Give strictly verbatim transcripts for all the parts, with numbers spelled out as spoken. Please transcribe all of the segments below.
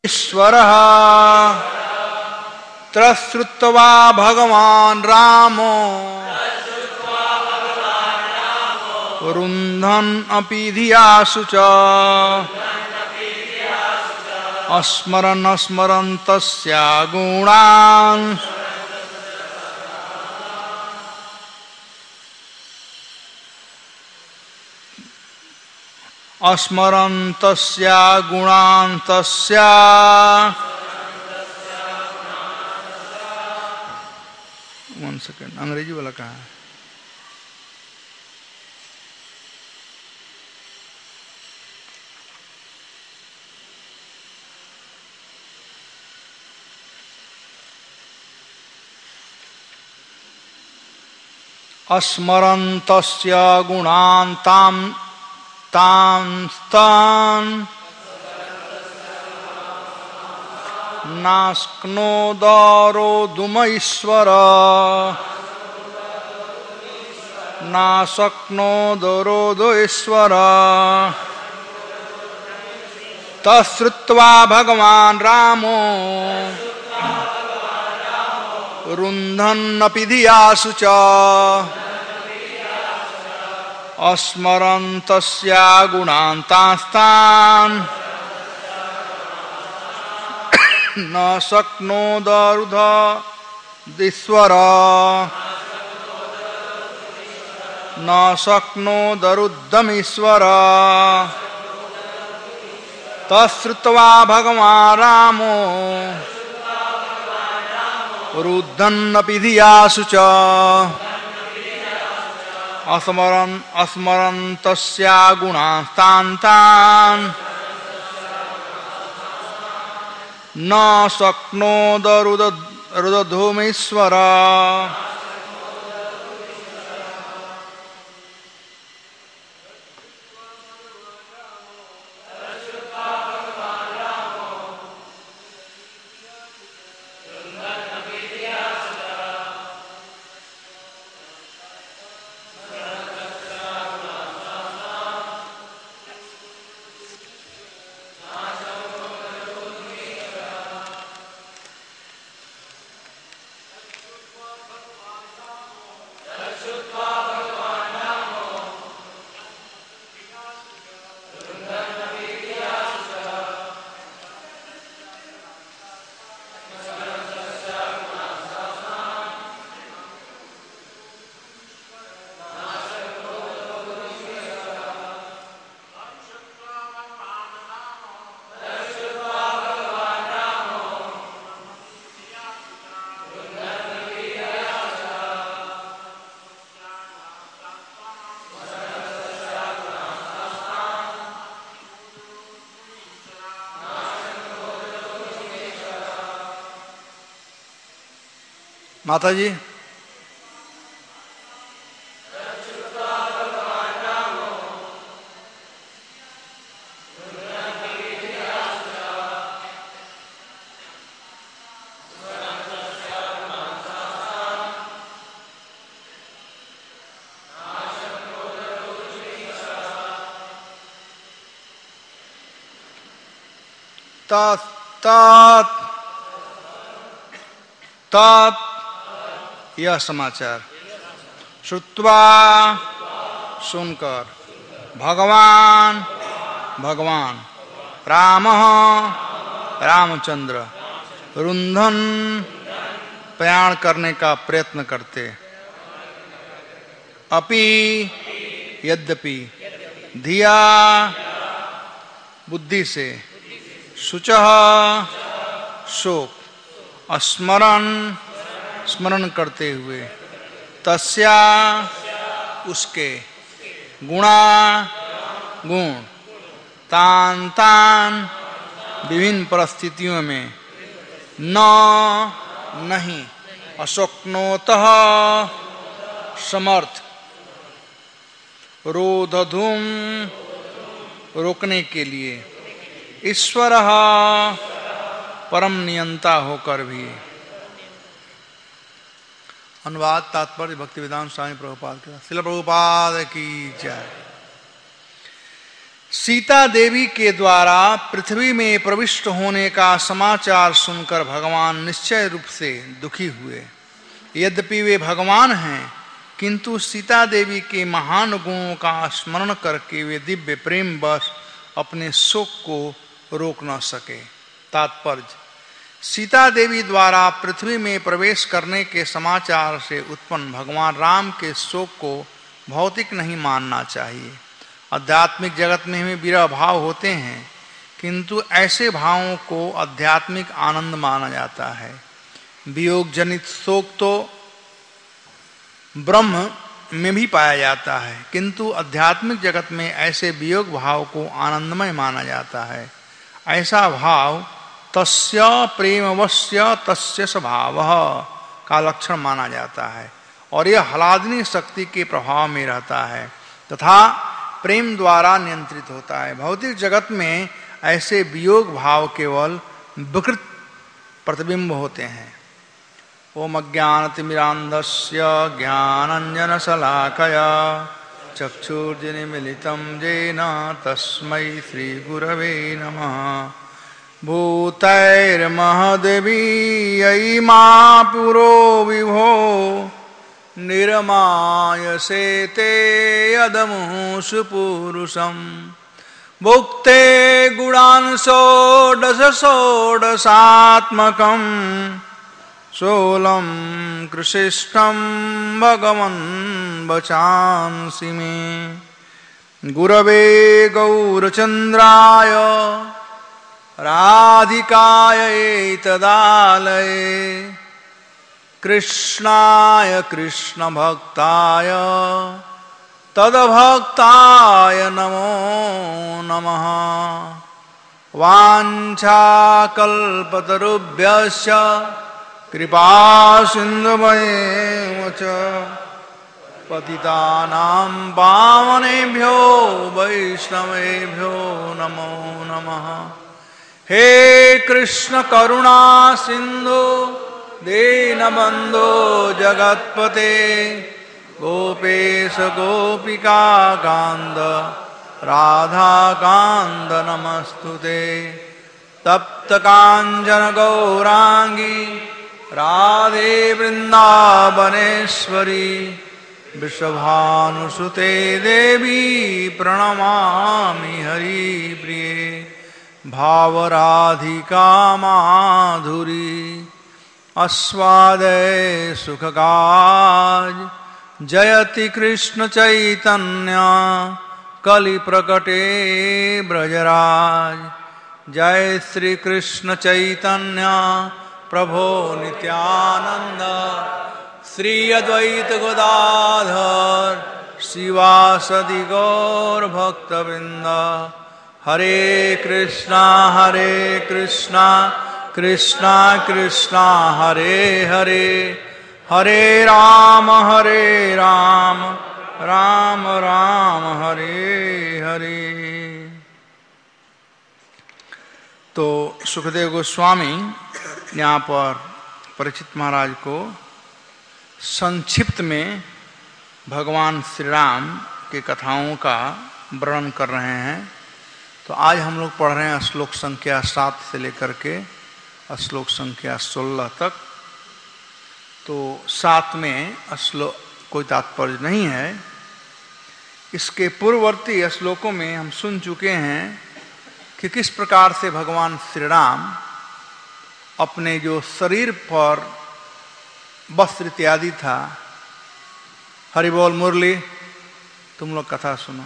ईश्वरः त्रश्रुत्वा भगवान् रामो रुन्धन् अपि धियासु च अस्मरन् स्मरन् तस्य गुणान् अस्मरन् तस्य गुणान् तस्य वन सेकेंड अंग्रेजी वाला कहाँ है? अस्मरन् तस्य गुणान् तां तां तान् नाशक्नोदरोदुमईश्वर नाशक्नोदरोदईश्वर तच्छ्रुत्वा भगवान् रामो रुन्धन्नपि धियासु च अस्मरन् तस्य गुणान् तास्तान् न शक्नोदरुधीश्वर न शक्नोदरुद्धमीश्वर तच्छ्रुत्वा भगवान् रामो रुद्धन्नपि धियासु च अस्मरन् अस्मरन् तस्य गुणान् तान् न शक्नोदरुद्धमीश्वर माता जी तात तात तात यह समाचार श्रुत्वा सुनकर भगवान भगवान रामः रामचंद्र रुन्धन प्रयाण करने का प्रयत्न करते अपि यद्यपि धिया बुद्धि से शुचः शोक स्मरण स्मरण करते हुए तस्या उसके गुणा गुण तान तान विभिन्न परिस्थितियों में न नहीं अशक्नोतः समर्थ रोधधुम रोकने के लिए ईश्वर परम नियंता होकर भी। अनुवाद तात्पर्य भक्ति वेदांत स्वामी प्रभुपाद के श्रील प्रभुपाद की जय। सीता देवी के द्वारा पृथ्वी में प्रविष्ट होने का समाचार सुनकर भगवान निश्चय रूप से दुखी हुए। यद्यपि वे भगवान हैं, किंतु सीता देवी के महान गुणों का स्मरण करके वे दिव्य प्रेम बस अपने शोक को रोक न सके। तात्पर्य, सीता देवी द्वारा पृथ्वी में प्रवेश करने के समाचार से उत्पन्न भगवान राम के शोक को भौतिक नहीं मानना चाहिए। आध्यात्मिक जगत में हमें विरह भाव होते हैं, किंतु ऐसे भावों को आध्यात्मिक आनंद माना जाता है। वियोग जनित शोक तो ब्रह्म में भी पाया जाता है, किंतु आध्यात्मिक जगत में ऐसे वियोग भाव को आनंदमय माना जाता है। ऐसा भाव तस्य प्रेमवस्य तस्य स्वभावः का लक्षण माना जाता है और यह ह्लादनी शक्ति के प्रभाव में रहता है तथा प्रेम द्वारा नियंत्रित होता है। भौतिक जगत में ऐसे वियोग भाव केवल विकृत प्रतिबिंब होते हैं। ओम अज्ञानतिमिरान्धस्य ज्ञानाञ्जनशलाकया चक्षुर्मिलितं येन तस्मै श्रीगुरवे नमः। भूतैर्महदेवी मा पुरो विभो निर्मायसे ते यदमुषु पुरुषम्। भुक्ते गुणान् षोडश षोडशात्मकम् सोलं कृशिष्टं भगवन् वचांसि मे। गुरवे गौरचन्द्राय राधिकाय एतदालये कृष्णाय कृष्णभक्ताय तद्भक्ताय नमो नमः। वाञ्छाकल्पतरुभ्यश्च कृपा सिन्धुभ्यो च पतितानां पावनेभ्यो वैष्णवेभ्यो नमो नमः। हे कृष्ण करुणा सिंधु दीनबंधो जगत्पते गोपेश गोपिका कांद राधा कांद नमस्तुते। तप्त कांचन गौरांगी राधे वृंदावनेश्वरी वृषभानुसुते देवी प्रणमामि हरिप्रिये। भावराधिका माधुरी आस्वादय सुखगाज जयति कृष्ण चैतन्य कलि प्रकटे ब्रजराज। जय श्री कृष्ण चैतन्य प्रभो नित्यानंद श्री अद्वैत गदाधर शिवासदि गौर भक्तवृंद। हरे कृष्णा हरे कृष्णा कृष्णा कृष्णा हरे हरे हरे राम हरे राम राम राम हरे हरे। तो सुखदेव गोस्वामी यहाँ पर परीक्षित महाराज को संक्षिप्त में भगवान श्री राम के कथाओं का वर्णन कर रहे हैं। तो आज हम लोग पढ़ रहे हैं श्लोक संख्या सात से लेकर के श्लोक संख्या सोलह तक। तो सात में श्लोक कोई तात्पर्य नहीं है। इसके पूर्ववर्ती श्लोकों में हम सुन चुके हैं कि किस प्रकार से भगवान श्री राम अपने जो शरीर पर वस्त्र इत्यादि था। हरि बोल मुरली, तुम लोग कथा सुनो।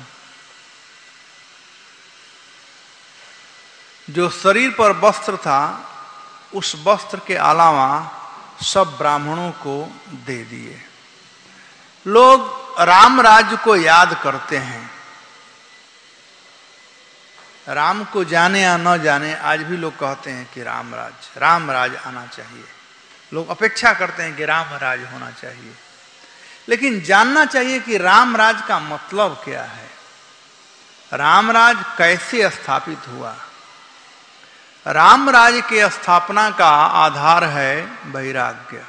जो शरीर पर वस्त्र था उस वस्त्र के अलावा सब ब्राह्मणों को दे दिए। लोग राम राज्य को याद करते हैं। राम को जाने या न जाने आज भी लोग कहते हैं कि राम राज्य राम राज आना चाहिए। लोग अपेक्षा करते हैं कि राम राज होना चाहिए, लेकिन जानना चाहिए कि राम राज का मतलब क्या है, राम राज कैसे स्थापित हुआ। राम राज्य के स्थापना का आधार है वैराग्य,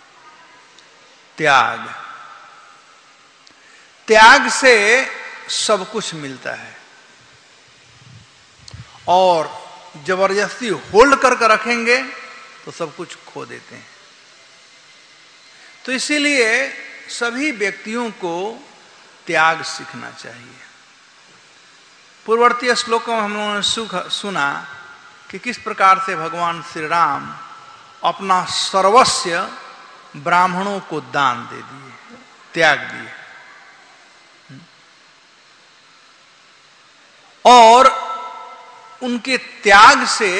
त्याग। त्याग से सब कुछ मिलता है। और जबरदस्ती होल्ड करके रखेंगे तो सब कुछ खो देते हैं। तो इसीलिए सभी व्यक्तियों को त्याग सीखना चाहिए। पूर्ववर्ती श्लोकों में हम लोगों ने सुख सुना कि किस प्रकार से भगवान श्री राम अपना सर्वस्व ब्राह्मणों को दान दे दिए, त्याग दिए, और उनके त्याग से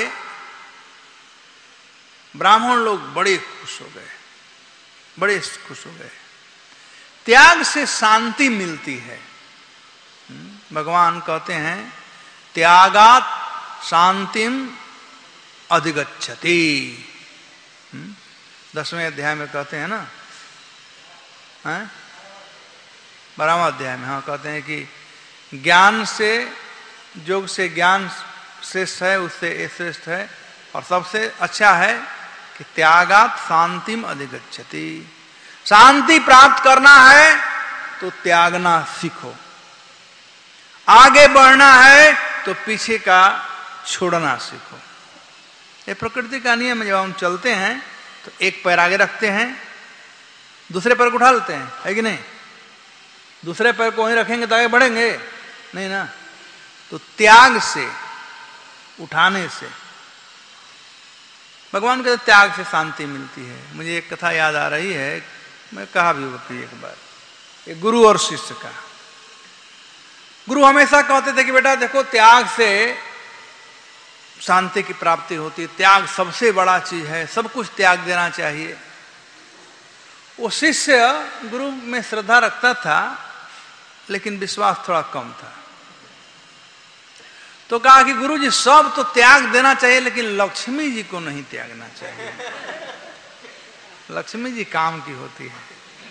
ब्राह्मण लोग बड़े खुश हो गए, बड़े खुश हो गए। त्याग से शांति मिलती है। भगवान कहते हैं त्यागात शांतिम अधिगच्छति। दसवें अध्याय में कहते हैं ना, बारहवें अध्याय में हाँ कहते हैं कि ज्ञान से, योग से ज्ञान श्रेष्ठ है, उससे श्रेष्ठ है, और सबसे अच्छा है कि त्यागात शांतिम अधिगच्छति। शांति प्राप्त करना है तो त्यागना सीखो, आगे बढ़ना है तो पीछे का छोड़ना सीखो। ये प्रकृति का नियम है। जब हम चलते हैं तो एक पैर आगे रखते हैं, दूसरे पैर को उठा लेते हैं, है कि नहीं? दूसरे पैर को वहीं रखेंगे तो आगे बढ़ेंगे नहीं ना। तो त्याग से, उठाने से, भगवान के त्याग से शांति मिलती है। मुझे एक कथा याद आ रही है, मैं कहा भी होती एक बार, एक गुरु और शिष्य का। गुरु हमेशा कहते थे कि बेटा देखो, त्याग से शांति की प्राप्ति होती है, त्याग सबसे बड़ा चीज है, सब कुछ त्याग देना चाहिए। वो शिष्य गुरु में श्रद्धा रखता था, लेकिन विश्वास थोड़ा कम था। तो कहा कि गुरु जी सब तो त्याग देना चाहिए, लेकिन लक्ष्मी जी को नहीं त्यागना चाहिए। लक्ष्मी जी काम की होती है।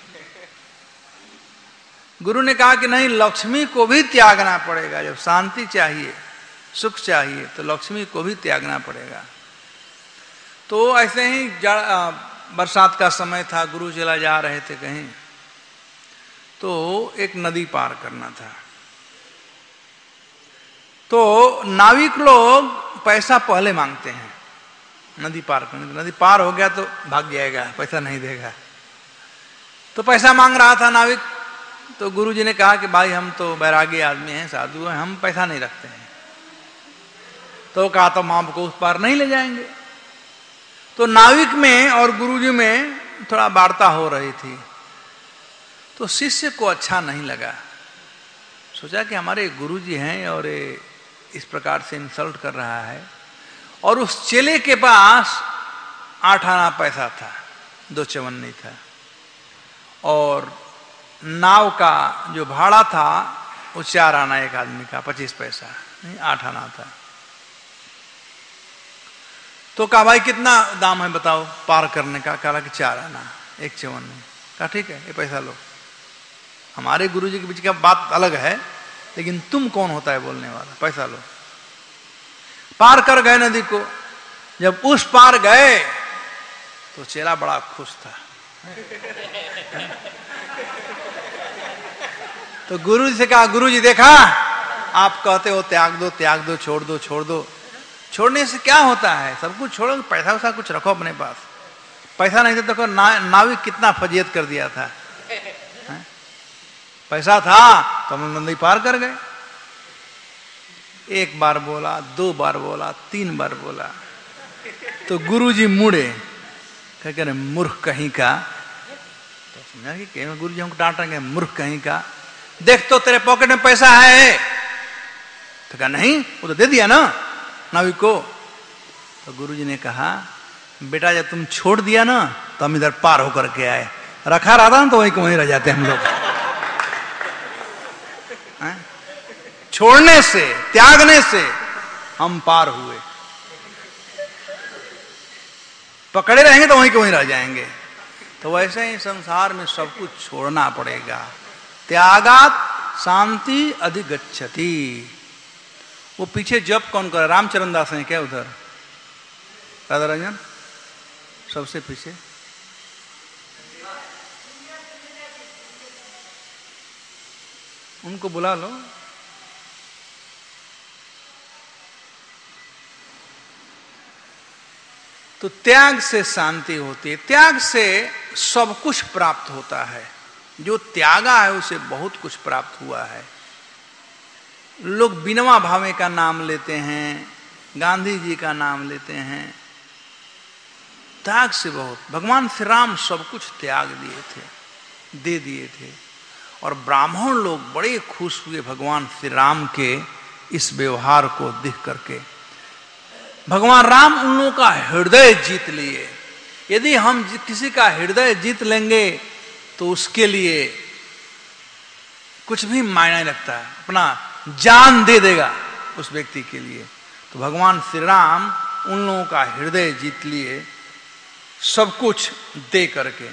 गुरु ने कहा कि नहीं, लक्ष्मी को भी त्यागना पड़ेगा। जब शांति चाहिए, सुख चाहिए, तो लक्ष्मी को भी त्यागना पड़ेगा। तो ऐसे ही बरसात का समय था, गुरु चला जा रहे थे कहीं, तो एक नदी पार करना था। तो नाविक लोग पैसा पहले मांगते हैं नदी पार करने। तो नदी पार हो गया तो भाग जाएगा, पैसा नहीं देगा। तो पैसा मांग रहा था नाविक। तो गुरुजी ने कहा कि भाई हम तो बैरागी आदमी हैं, साधु हैं, हम पैसा नहीं रखते हैं। तो कहा तो हम आपको उस पार नहीं ले जाएंगे। तो नाविक में और गुरुजी में थोड़ा वार्ता हो रही थी। तो शिष्य को अच्छा नहीं लगा, सोचा कि हमारे गुरुजी हैं और इस प्रकार से इंसल्ट कर रहा है। और उस चेले के पास आठ आना पैसा था, दो चवन्नी था, और नाव का जो भाड़ा था वो चार आना एक आदमी का, पच्चीस पैसा नहीं, आठ आना था। तो कहा भाई कितना दाम है बताओ पार करने का? कहा कि चार आना एक चवन्नी। कहा ठीक है, ये पैसा लो। हमारे गुरुजी के बीच का बात अलग है, लेकिन तुम कौन होता है बोलने वाला? पैसा लो। पार कर गए नदी को। जब उस पार गए तो चेला बड़ा खुश था। तो गुरु जी से कहा, गुरु जी देखा, आप कहते हो त्याग दो त्याग दो, छोड़ दो छोड़ दो। छोड़ने से क्या होता है? सब कुछ छोड़ो, पैसा वैसा कुछ रखो अपने पास। पैसा नहीं था तो ना, नाविक कितना फजीयत कर दिया था। है? पैसा था तो हम नदी पार कर गए। एक बार बोला, दो बार बोला, तीन बार बोला, तो गुरुजी मुड़े, क्या कह रहे मूर्ख कहीं का। तो समझा कि गुरुजी हमको डांट रहे हैं, मूर्ख कहीं का, देख तो तेरे पॉकेट में पैसा है। तो कहा नहीं, वो तो दे दिया ना नाविक को। तो गुरुजी ने कहा, बेटा जब तुम छोड़ दिया ना तो हम इधर पार होकर के आए, रखा रहा था ना तो वहीं को वहीं रह जाते हम लोग। छोड़ने से, त्यागने से हम पार हुए, पकड़े रहेंगे तो वहीं के वहीं रह जाएंगे। तो वैसे ही संसार में सब कुछ छोड़ना पड़ेगा। त्यागात शांति अधिगच्छति। वो पीछे जप कौन कर? रामचरण दास हैं क्या उधर? राधा रंजन सबसे पीछे। उनको बुला लो। तो त्याग से शांति होती है, त्याग से सब कुछ प्राप्त होता है। जो त्यागा है उसे बहुत कुछ प्राप्त हुआ है। लोग विनोबा भावे का नाम लेते हैं, गांधी जी का नाम लेते हैं, त्याग से बहुत। भगवान श्री राम सब कुछ त्याग दिए थे, दे दिए थे। और ब्राह्मण लोग बड़े खुश हुए भगवान श्री राम के इस व्यवहार को देख करके। भगवान राम उन लोगों का हृदय जीत लिए। यदि हम किसी का हृदय जीत लेंगे तो उसके लिए कुछ भी मायने नहीं लगता है, अपना जान दे देगा उस व्यक्ति के लिए। तो भगवान श्री राम उन लोगों का हृदय जीत लिए, सब कुछ दे करके।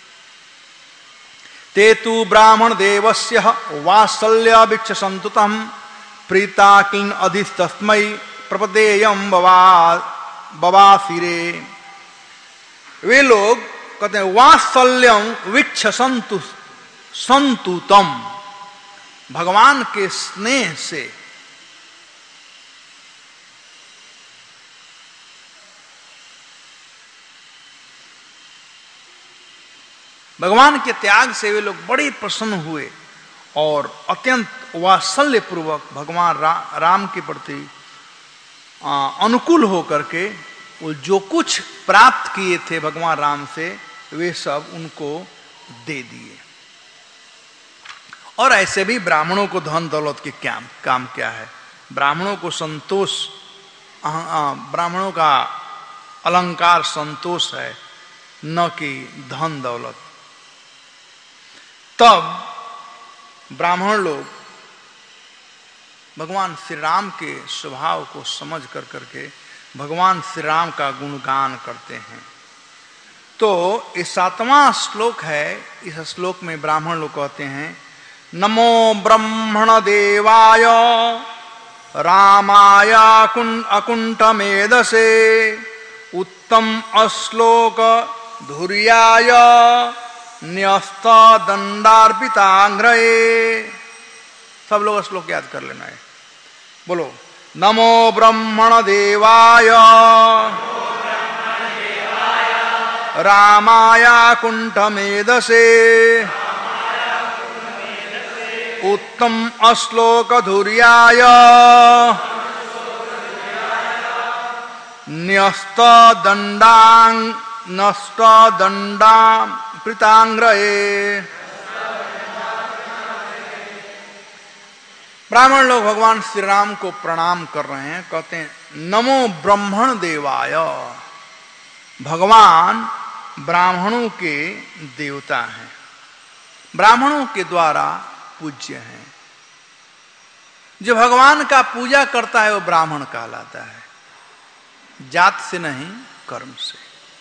ते तु ब्राह्मण देवस्य वात्सल्य भिक्ष संतुतम प्रीता किन अधिस्तस्मै प्रपदेयम बवा बवासिरे। वे लोग कहते हैं वात्सल्यम वीक्ष संतु संतुतम, भगवान के स्नेह से भगवान के त्याग से वे लोग बड़े प्रसन्न हुए और अत्यंत वात्सल्य पूर्वक भगवान रा, राम के प्रति अनुकूल होकर के वो जो कुछ प्राप्त किए थे भगवान राम से वे सब उनको दे दिए। और ऐसे भी ब्राह्मणों को धन दौलत के क्या काम क्या है? ब्राह्मणों को संतोष, ब्राह्मणों का अलंकार संतोष है, न कि धन दौलत। तब ब्राह्मण लोग भगवान श्री राम के स्वभाव को समझ कर करके भगवान श्री राम का गुणगान करते हैं। तो इस सातवां श्लोक है, इस श्लोक में ब्राह्मण लोग कहते हैं नमो ब्रह्मण देवाय रामाय अकुंठ मेधसे उत्तम अश्लोक धुर्याय न्यस्त दंडार्पितांग्रये। सब लोग श्लोक याद कर लेना है। बोलो नमो ब्रह्मण देवाय रामाय कुंठ मेधसे उत्तम अश्लोक धुर्याय न्यस्त दंडांग नष्ट दंडा प्रीतांग्रये। ब्राह्मण लोग भगवान श्री राम को प्रणाम कर रहे हैं, कहते हैं नमो ब्रह्मण देवाय। भगवान ब्राह्मणों के देवता हैं, ब्राह्मणों के द्वारा पूज्य हैं। जो भगवान का पूजा करता है वो ब्राह्मण कहलाता है, जात से नहीं कर्म से।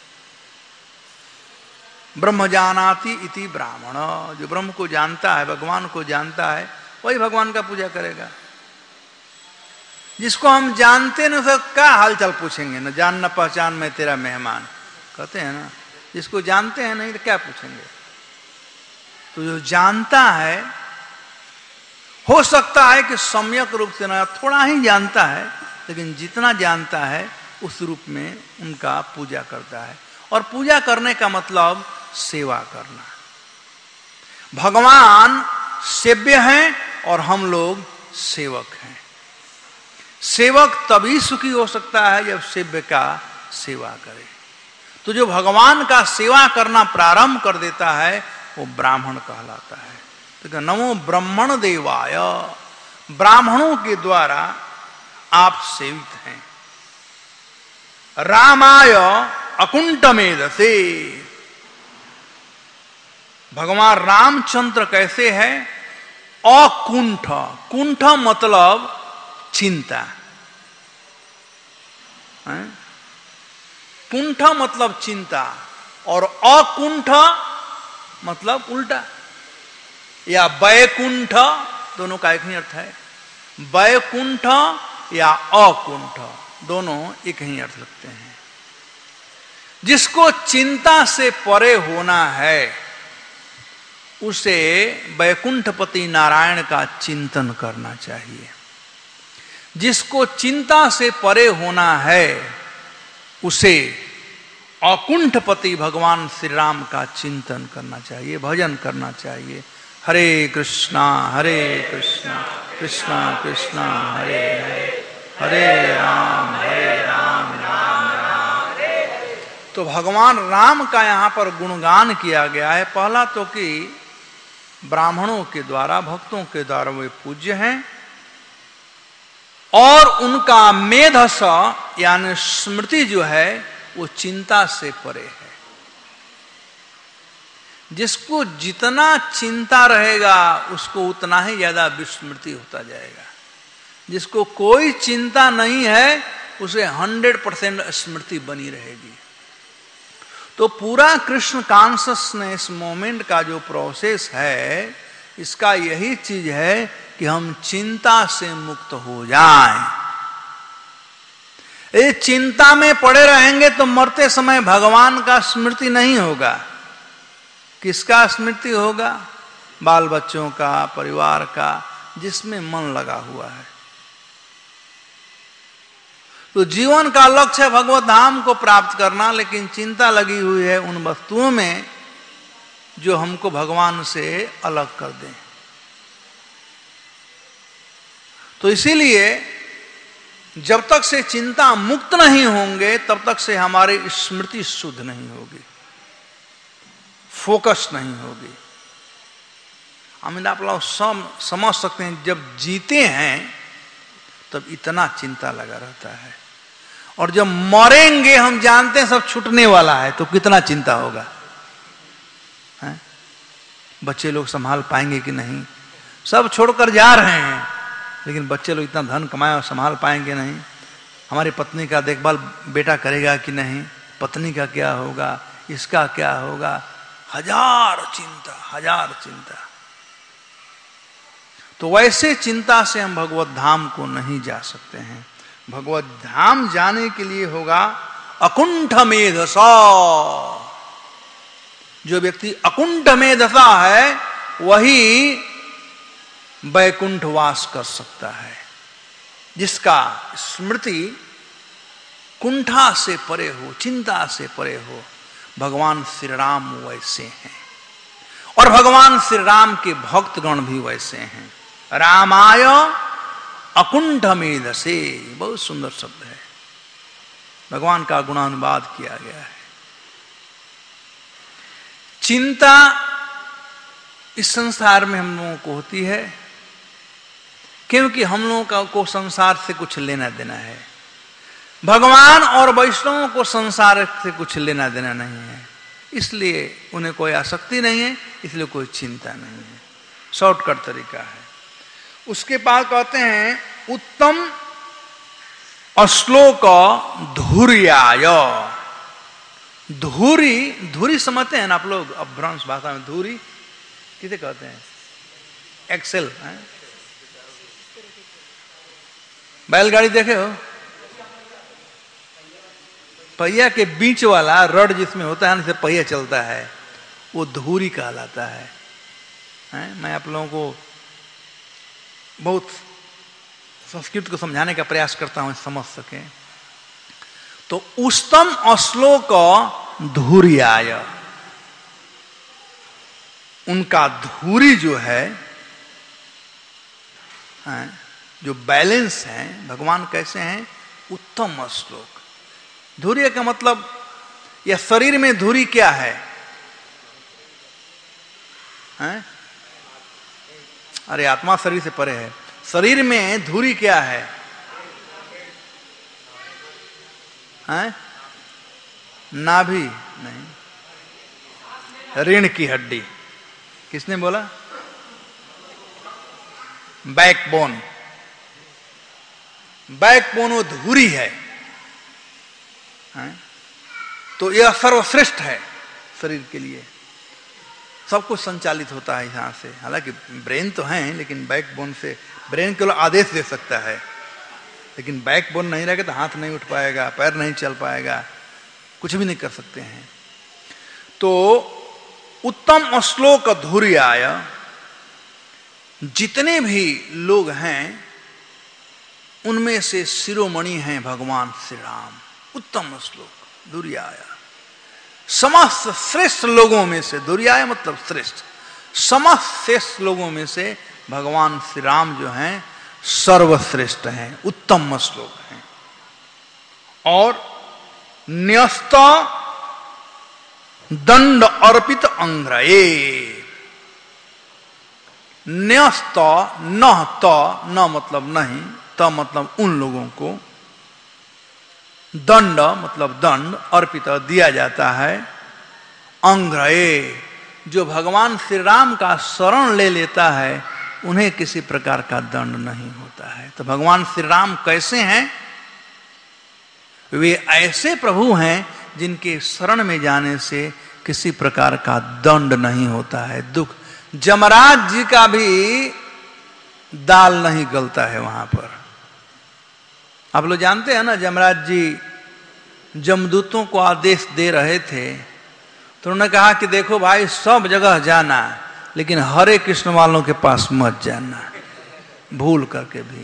ब्रह्म जानाति इति ब्राह्मण, जो ब्रह्म को जानता है, भगवान को जानता है, वही भगवान का पूजा करेगा। जिसको हम जानते न तो क्या हालचाल पूछेंगे? न जान न पहचान मैं तेरा मेहमान, कहते हैं ना। जिसको जानते हैं नहीं तो क्या पूछेंगे? तो जो जानता है, हो सकता है कि सम्यक रूप से ना, थोड़ा ही जानता है, लेकिन जितना जानता है उस रूप में उनका पूजा करता है। और पूजा करने का मतलब सेवा करना। भगवान सेव्य हैं और हम लोग सेवक हैं। सेवक तभी सुखी हो सकता है जब सेव्य का सेवा करे। तो जो भगवान का सेवा करना प्रारंभ कर देता है वो ब्राह्मण कहलाता है। तो नमो ब्रह्मण देवाय, ब्राह्मणों के द्वारा आप सेवित हैं। रामाय अकुंठ मेधसे, भगवान रामचंद्र कैसे है? अकुंठ, कुंठ मतलब चिंता, कुंठ मतलब चिंता, और अकुंठ मतलब उल्टा, या वैकुंठ, दोनों का एक ही अर्थ है। वैकुंठ या अकुंठ दोनों एक ही अर्थ लगते हैं। जिसको चिंता से परे होना है उसे वैकुंठपति नारायण का चिंतन करना चाहिए। जिसको चिंता से परे होना है उसे अकुंठपति भगवान श्री राम का चिंतन करना चाहिए, भजन करना चाहिए। हरे कृष्णा हरे कृष्णा कृष्णा कृष्णा हरे हरे, हरे राम हरे राम राम राम हरे। तो भगवान राम का यहाँ पर गुणगान किया गया है। पहला तो कि ब्राह्मणों के द्वारा, भक्तों के द्वारा वे पूज्य हैं, और उनका मेधस यानी स्मृति जो है वो चिंता से परे है। जिसको जितना चिंता रहेगा उसको उतना ही ज्यादा विस्मृति होता जाएगा। जिसको कोई चिंता नहीं है उसे हंड्रेड परसेंट स्मृति बनी रहेगी। तो पूरा कृष्ण कॉन्शसनेस मोमेंट का जो प्रोसेस है, इसका यही चीज है कि हम चिंता से मुक्त हो जाएं। ये चिंता में पड़े रहेंगे तो मरते समय भगवान का स्मृति नहीं होगा। किसका स्मृति होगा? बाल बच्चों का, परिवार का, जिसमें मन लगा हुआ है। तो जीवन का लक्ष्य है भगवत धाम को प्राप्त करना, लेकिन चिंता लगी हुई है उन वस्तुओं में जो हमको भगवान से अलग कर दें। तो इसीलिए जब तक से चिंता मुक्त नहीं होंगे तब तक से हमारी स्मृति शुद्ध नहीं होगी, फोकस नहीं होगी। हम आप लोग सम समझ सकते हैं, जब जीते हैं तब इतना चिंता लगा रहता है, और जब मरेंगे हम जानते हैं सब छूटने वाला है, तो कितना चिंता होगा। है? बच्चे लोग संभाल पाएंगे कि नहीं? सब छोड़कर जा रहे हैं, लेकिन बच्चे लोग इतना धन कमाए और संभाल पाएंगे नहीं। हमारी पत्नी का देखभाल बेटा करेगा कि नहीं? पत्नी का क्या होगा? इसका क्या होगा? हजार चिंता, हजार चिंता। तो वैसे चिंता से हम भगवत धाम को नहीं जा सकते हैं। भगवत धाम जाने के लिए होगा अकुंठ मेधसा। जो व्यक्ति अकुंठ मेधसा है वही वैकुंठ वास कर सकता है, जिसका स्मृति कुंठा से परे हो, चिंता से परे हो। भगवान श्री राम वैसे हैं, और भगवान श्री राम के भक्तगण भी वैसे हैं। रामाय अकुंठ मेधसे, बहुत सुंदर शब्द है। भगवान का गुणानुवाद किया गया है। चिंता इस संसार में हम लोगों को होती है क्योंकि हम लोगों को संसार से कुछ लेना देना है। भगवान और वैष्णवों को संसार से कुछ लेना देना नहीं है, इसलिए उन्हें कोई आसक्ति नहीं है, इसलिए कोई चिंता नहीं है। शॉर्टकट तरीका है। उसके बाद कहते हैं उत्तम अश्लोक धुर्याय। धुरी, धुरी समझते हैं ना आप लोग? अपभ्रंश भाषा में धुरी किसे कहते हैं? एक्सेल है? बैलगाड़ी देखे हो? पहिया के बीच वाला रड जिसमें होता है, जिससे पहिया चलता है, वो धुरी कहलाता है। है? मैं आप लोगों को बहुत संस्कृत को समझाने का प्रयास करता हूं, समझ सके। तो उत्तम अश्लोक धुर्याय, उनका धुरी जो है, है जो बैलेंस है, भगवान कैसे हैं? उत्तम अश्लोक। धुरी का मतलब, या शरीर में धुरी क्या है? हैं? अरे आत्मा शरीर से परे है। शरीर में धुरी क्या है? हैं? नाभि नहीं, रीढ़ की हड्डी। किसने बोला? बैकबोन। बैकबोन वो धुरी है, है? तो यह सर्वश्रेष्ठ है शरीर के लिए। सब कुछ संचालित होता है यहां से। हालांकि ब्रेन तो है, लेकिन बैकबोन से, ब्रेन केवल आदेश दे सकता है, लेकिन बैकबोन नहीं रहेगा तो हाथ नहीं उठ पाएगा, पैर नहीं चल पाएगा, कुछ भी नहीं कर सकते हैं। तो उत्तम श्लोक धुर्याय, जितने भी लोग हैं उनमें से शिरोमणि हैं भगवान श्री राम। उत्तम श्लोक धुर्याय, समस्त श्रेष्ठ लोगों में से, दुर्याय मतलब श्रेष्ठ, समस्त श्रेष्ठ लोगों में से भगवान श्री राम जो हैं सर्वश्रेष्ठ हैं, उत्तम श्लोक हैं। और न्यस्त दंड अर्पित अंग्रये, न्यस्त न त, न मतलब नहीं, त मतलब उन लोगों को, दंड मतलब दंड, अर्पित दिया जाता है, अंग्रये जो भगवान श्री राम का शरण ले लेता है उन्हें किसी प्रकार का दंड नहीं होता है। तो भगवान श्री राम कैसे हैं? वे ऐसे प्रभु हैं जिनके शरण में जाने से किसी प्रकार का दंड नहीं होता है, दुख। जमराज जी का भी दाल नहीं गलता है वहां पर। आप लोग जानते हैं ना, जमराज जी जमदूतों को आदेश दे रहे थे तो उन्होंने कहा कि देखो भाई, सब जगह जाना लेकिन हरे कृष्ण वालों के पास मत जाना, भूल करके भी।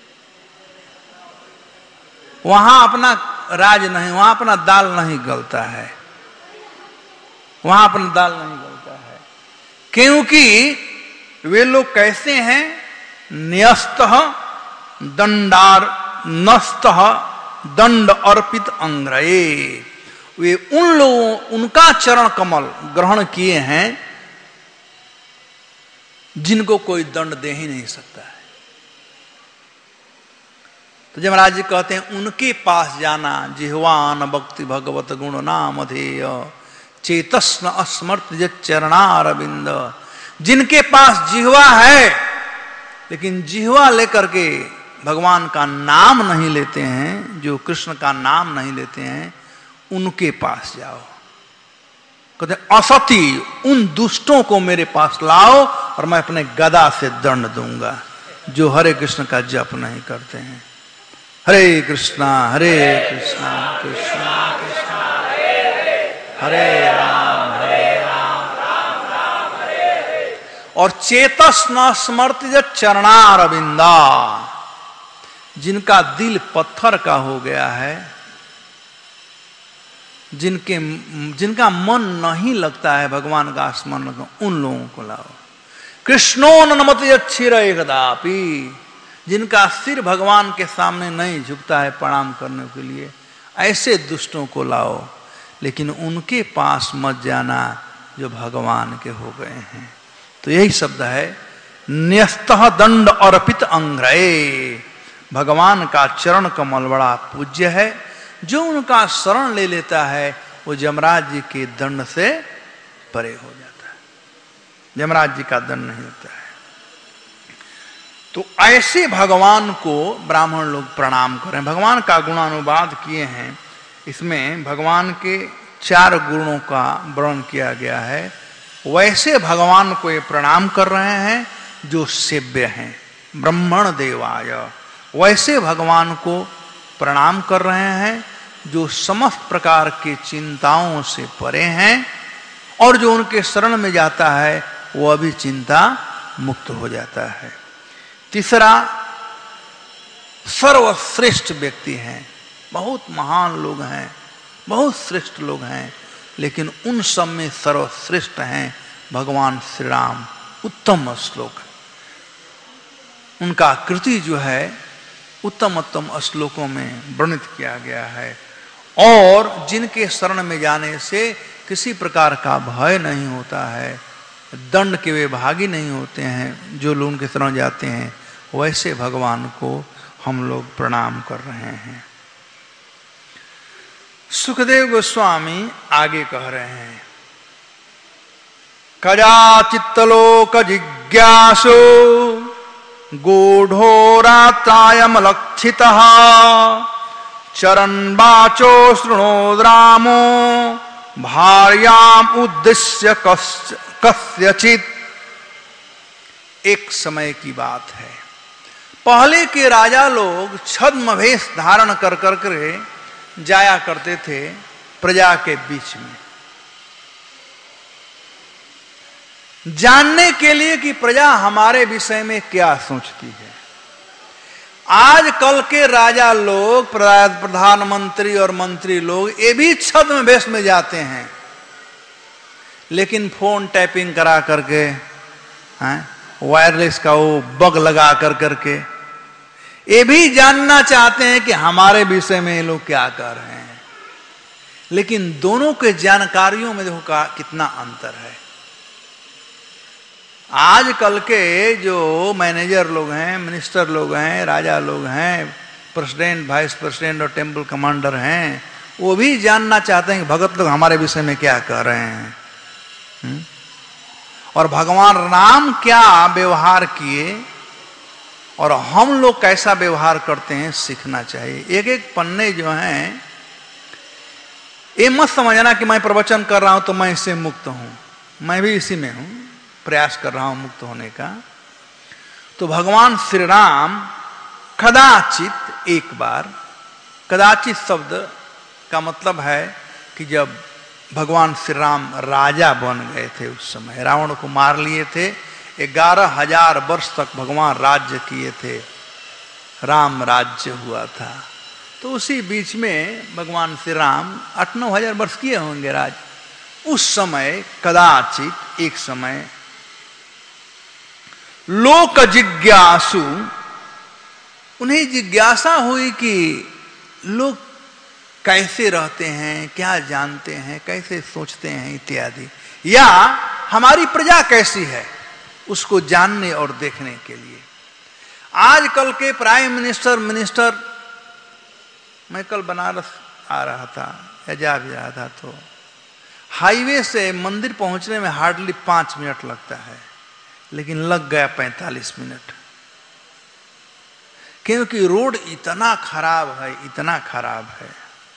वहां अपना राज नहीं, वहां अपना दाल नहीं गलता है, वहां अपना दाल नहीं गलता है, क्योंकि वे लोग कैसे हैं? न्यस्तः दंडार नस्तः दंड अर्पित अंग्रये, वे उन लोगों, उनका चरण कमल ग्रहण किए हैं जिनको कोई दंड दे ही नहीं सकता है। तो जमराज जी कहते हैं उनके पास जाना, जिह्वान भक्ति भगवत गुण नाम अधेय चेतस्न अस्मर्त चरणारविंद, जिनके पास जिह्वा है लेकिन जिह्वा लेकर के भगवान का नाम नहीं लेते हैं, जो कृष्ण का नाम नहीं लेते हैं, उनके पास जाओ। कहते असती, उन दुष्टों को मेरे पास लाओ और मैं अपने गदा से दंड दूंगा जो हरे कृष्ण का जप नहीं करते हैं। हरे कृष्णा हरे कृष्णा कृष्णा कृष्णा हरे राम हरे राम राम राम हरे हरे। और चेतस न स्मृति चरणारविंदा, जिनका दिल पत्थर का हो गया है, जिनके जिनका मन नहीं लगता है भगवान का स्मरण, तो उन लोगों को लाओ। कृष्णो नमति यच्छिरे कदापि, जिनका सिर भगवान के सामने नहीं झुकता है प्रणाम करने के लिए, ऐसे दुष्टों को लाओ, लेकिन उनके पास मत जाना जो भगवान के हो गए हैं। तो यही शब्द है न्यस्तः दंड अर्पित अंग्रये, भगवान का चरण कमल बड़ा पूज्य है, जो उनका शरण ले लेता है वो जमराज जी के दंड से परे हो जाता है, जमराज जी का दंड नहीं होता है। तो ऐसे भगवान को ब्राह्मण लोग प्रणाम करें। भगवान का गुणानुवाद किए हैं, इसमें भगवान के चार गुणों का वर्णन किया गया है। वैसे भगवान को ये प्रणाम कर रहे हैं जो सेव्य हैं, ब्रह्मण देवाय, वैसे भगवान को प्रणाम कर रहे हैं जो समस्त प्रकार की चिंताओं से परे हैं, और जो उनके शरण में जाता है वो अभी चिंता मुक्त हो जाता है। तीसरा, सर्वश्रेष्ठ व्यक्ति हैं, बहुत महान लोग हैं, बहुत श्रेष्ठ लोग हैं, लेकिन उन सब में सर्वश्रेष्ठ हैं भगवान श्री राम। उत्तम श्लोक, उनका कृति जो है उत्तम उत्तम श्लोकों में वर्णित किया गया है, और जिनके शरण में जाने से किसी प्रकार का भय नहीं होता है, दंड के वे भागी नहीं होते हैं, जो लोग उनके शरण जाते हैं, वैसे भगवान को हम लोग प्रणाम कर रहे हैं। सुखदेव गोस्वामी आगे कह रहे हैं, कदाचित्तलोक जिज्ञासो गूढ़ोरात्रायमलक्षितः चरण वाचो शृणोद रामो भार्याम उद्देश्य कस्यचित्। एक समय की बात है, पहले के राजा लोग छद्म वेश धारण कर कर के जाया करते थे प्रजा के बीच में, जानने के लिए कि प्रजा हमारे विषय में क्या सोचती है। आज कल के राजा लोग, प्रधानमंत्री और मंत्री लोग, ये भी छद्म वेश में जाते हैं लेकिन फोन टैपिंग करा करके, वायरलेस का वो बग लगा कर करके ये भी जानना चाहते हैं कि हमारे विषय में ये लोग क्या कर रहे हैं। लेकिन दोनों के जानकारियों में देखो का कितना अंतर है। आजकल के जो मैनेजर लोग हैं, मिनिस्टर लोग हैं, राजा लोग हैं, प्रेसिडेंट, वाइस प्रेसिडेंट और टेम्पल कमांडर हैं, वो भी जानना चाहते हैं कि भगत लोग हमारे विषय में क्या कर रहे हैं। हुँ? और भगवान राम क्या व्यवहार किए और हम लोग कैसा व्यवहार करते हैं सीखना चाहिए। एक एक पन्ने जो हैं, ये मत समझना कि मैं प्रवचन कर रहा हूं तो मैं इससे मुक्त हूं, मैं भी इसी में हूं, प्रयास कर रहा हूं मुक्त होने का। तो भगवान श्री राम कदाचित एक बार, कदाचित शब्द का मतलब है कि जब भगवान श्री राम राजा बन गए थे, उस समय रावण को मार लिए थे, ग्यारह हजार वर्ष तक भगवान राज्य किए थे, राम राज्य हुआ था। तो उसी बीच में भगवान श्री राम आठ नौ हजार वर्ष किए होंगे राज। उस समय कदाचित एक समय लोक जिज्ञासु, उन्हें जिज्ञासा हुई कि लोग कैसे रहते हैं, क्या जानते हैं, कैसे सोचते हैं इत्यादि, या हमारी प्रजा कैसी है, उसको जानने और देखने के लिए आजकल के प्राइम मिनिस्टर मिनिस्टर मैं कल बनारस आ रहा था या जा भी रहा था, तो हाईवे से मंदिर पहुंचने में हार्डली पांच मिनट लगता है, लेकिन लग गया पैंतालीस मिनट, क्योंकि रोड इतना खराब है, इतना खराब है।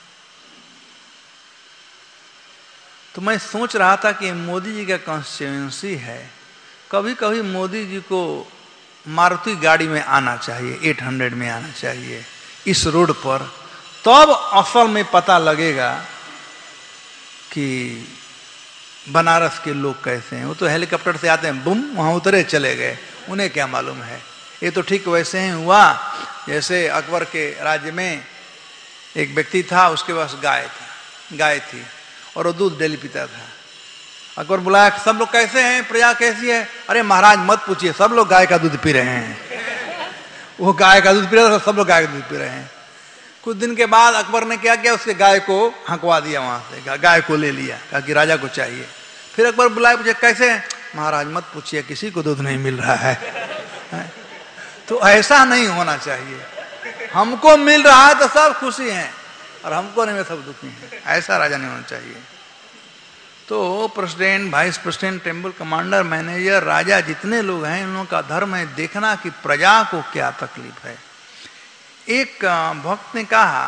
तो मैं सोच रहा था कि मोदी जी का कॉन्स्टिट्यूएंसी है, कभी कभी मोदी जी को मारुति गाड़ी में आना चाहिए, आठ सौ में आना चाहिए इस रोड पर, तब असल में पता लगेगा कि बनारस के लोग कैसे हैं। वो तो हेलीकॉप्टर से आते हैं, बुम वहां उतरे चले गए, उन्हें क्या मालूम है। ये तो ठीक वैसे ही हुआ जैसे अकबर के राज्य में एक व्यक्ति था, उसके पास गाय था, गाय थी और वो दूध डेली पीता था। अकबर बुलाया, सब लोग कैसे हैं, प्रजा कैसी है? अरे महाराज मत पूछिए, सब लोग गाय का दूध पी रहे हैं। वो गाय का दूध पी रहा था, सब लोग गाय का दूध पी रहे हैं। कुछ दिन के बाद अकबर ने क्या किया, उसके गाय को हंकवा दिया वहां से, गाय को ले लिया, कहा कि राजा को चाहिए। फिर अकबर बुलाए, पूछे कैसे हैं? महाराज मत पूछिए, किसी को दूध नहीं मिल रहा है। तो ऐसा नहीं होना चाहिए, हमको मिल रहा है तो सब खुशी हैं और हमको नहीं, सब दुखी हैं, ऐसा राजा नहीं होना चाहिए। तो president, vice president, temple commander, manager, राजा जितने लोग हैं, उन लोगों का धर्म है देखना कि प्रजा को क्या तकलीफ है। एक भक्त ने कहा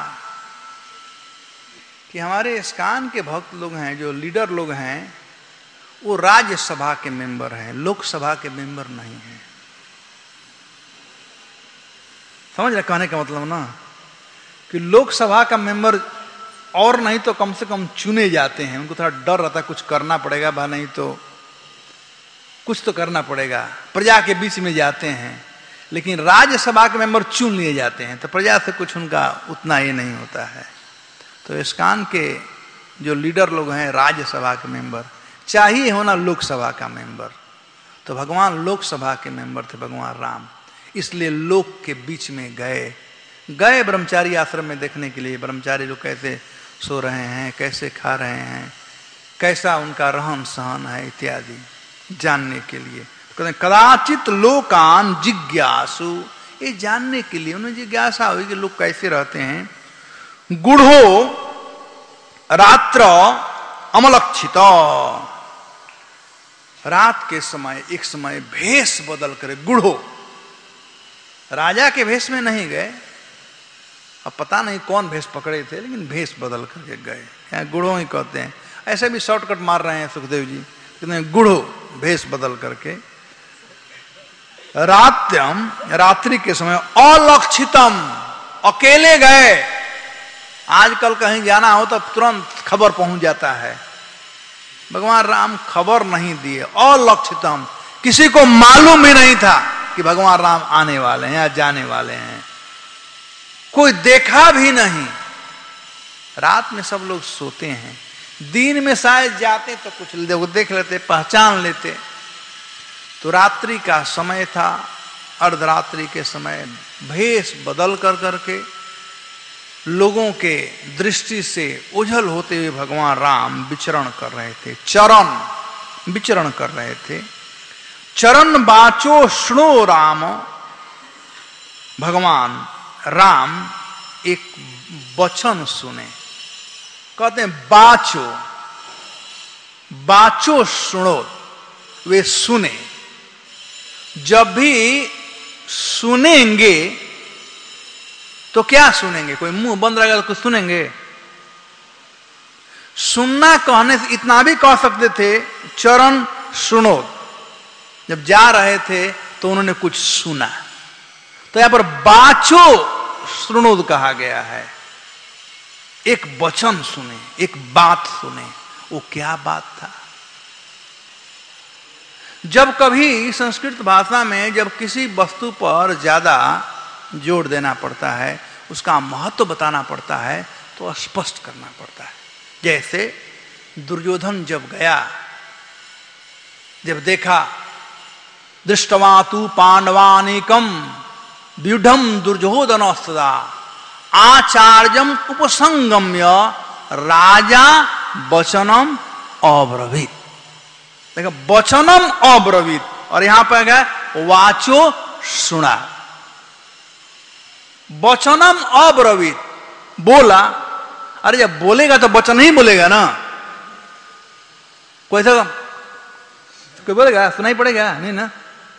कि हमारे इस्कान के भक्त लोग हैं, जो लीडर लोग हैं, वो राज्यसभा के मेंबर हैं, लोकसभा के मेंबर नहीं हैं। समझ रहे कहने का मतलब ना, कि लोकसभा का मेंबर और नहीं तो कम से कम चुने जाते हैं, उनको थोड़ा डर रहता है कुछ करना पड़ेगा, बा नहीं तो कुछ तो करना पड़ेगा, प्रजा के बीच में जाते हैं। लेकिन राज्यसभा के मेंबर चुन लिए जाते हैं, तो प्रजा से कुछ उनका उतना ये नहीं होता है। तो इस्कान के जो लीडर लोग हैं, राज्यसभा के मेंबर, चाहिए होना लोकसभा का मेंबर। तो भगवान लोकसभा के मेंबर थे, भगवान राम, इसलिए लोक के बीच में गए गए ब्रह्मचारी आश्रम में देखने के लिए, ब्रह्मचारी लोग कैसे सो रहे हैं, कैसे खा रहे हैं, कैसा उनका रहन सहन है इत्यादि जानने के लिए। तो कदाचित लोकान जिज्ञासु, ये जानने के लिए उन्हें जिज्ञासा हुई कि लोग कैसे रहते हैं। गुढ़ो रात्र अमलक्षित, रात के समय एक समय भेष बदल कर, गुढ़ो, राजा के भेष में नहीं गए, अब पता नहीं कौन भेष पकड़े थे, लेकिन भेष बदल करके गए, यहाँ गुढ़ो ही कहते हैं। ऐसे भी शॉर्टकट मार रहे हैं सुखदेव जी, कहते गुढ़ो भेष बदल करके, रात्यम, रात्रि के समय, अलक्षितम, अकेले गए। आजकल कहीं जाना हो तो तुरंत खबर पहुंच जाता है, भगवान राम खबर नहीं दिए, अलक्षितम, किसी को मालूम ही नहीं था कि भगवान राम आने वाले हैं या जाने वाले हैं, कोई देखा भी नहीं। रात में सब लोग सोते हैं, दिन में शायद जाते तो कुछ देख लेते, पहचान लेते। तो रात्रि का समय था, अर्धरात्रि के समय भेष बदल कर करके लोगों के दृष्टि से ओझल होते हुए भगवान राम विचरण कर रहे थे, चरण विचरण कर रहे थे। चरण बाचो श्नो राम, भगवान राम एक वचन सुने। कहते हैं बाचो, बाचो सुनो, वे सुने। जब भी सुनेंगे तो क्या सुनेंगे? कोई मुंह बंद रहेगा तो कुछ सुनेंगे? सुनना कहने से इतना भी कह सकते थे, चरण सुनो। जब जा रहे थे तो उन्होंने कुछ सुना, तो यहां पर बाचो सुनोद कहा गया है। एक वचन सुने, एक बात सुने। वो क्या बात था? जब कभी संस्कृत भाषा में जब किसी वस्तु पर ज्यादा जोर देना पड़ता है, उसका महत्व बताना पड़ता है, तो स्पष्ट करना पड़ता है। जैसे दुर्योधन जब गया, जब देखा दृष्टवा तु पांडवानिकम व्यूढ़म दुर्योधन सदा आचार्यम उपसंगम्य राजा वचनम अब्रवीत। देखो वचनम अब्रवीत, और यहां पर क्या? वाचो सुना। वचनम अब्रवीत, बोला। अरे जब बोलेगा तो वचन ही बोलेगा ना, कोई सा कोई बोलेगा? सुनाई पड़ेगा नहीं ना।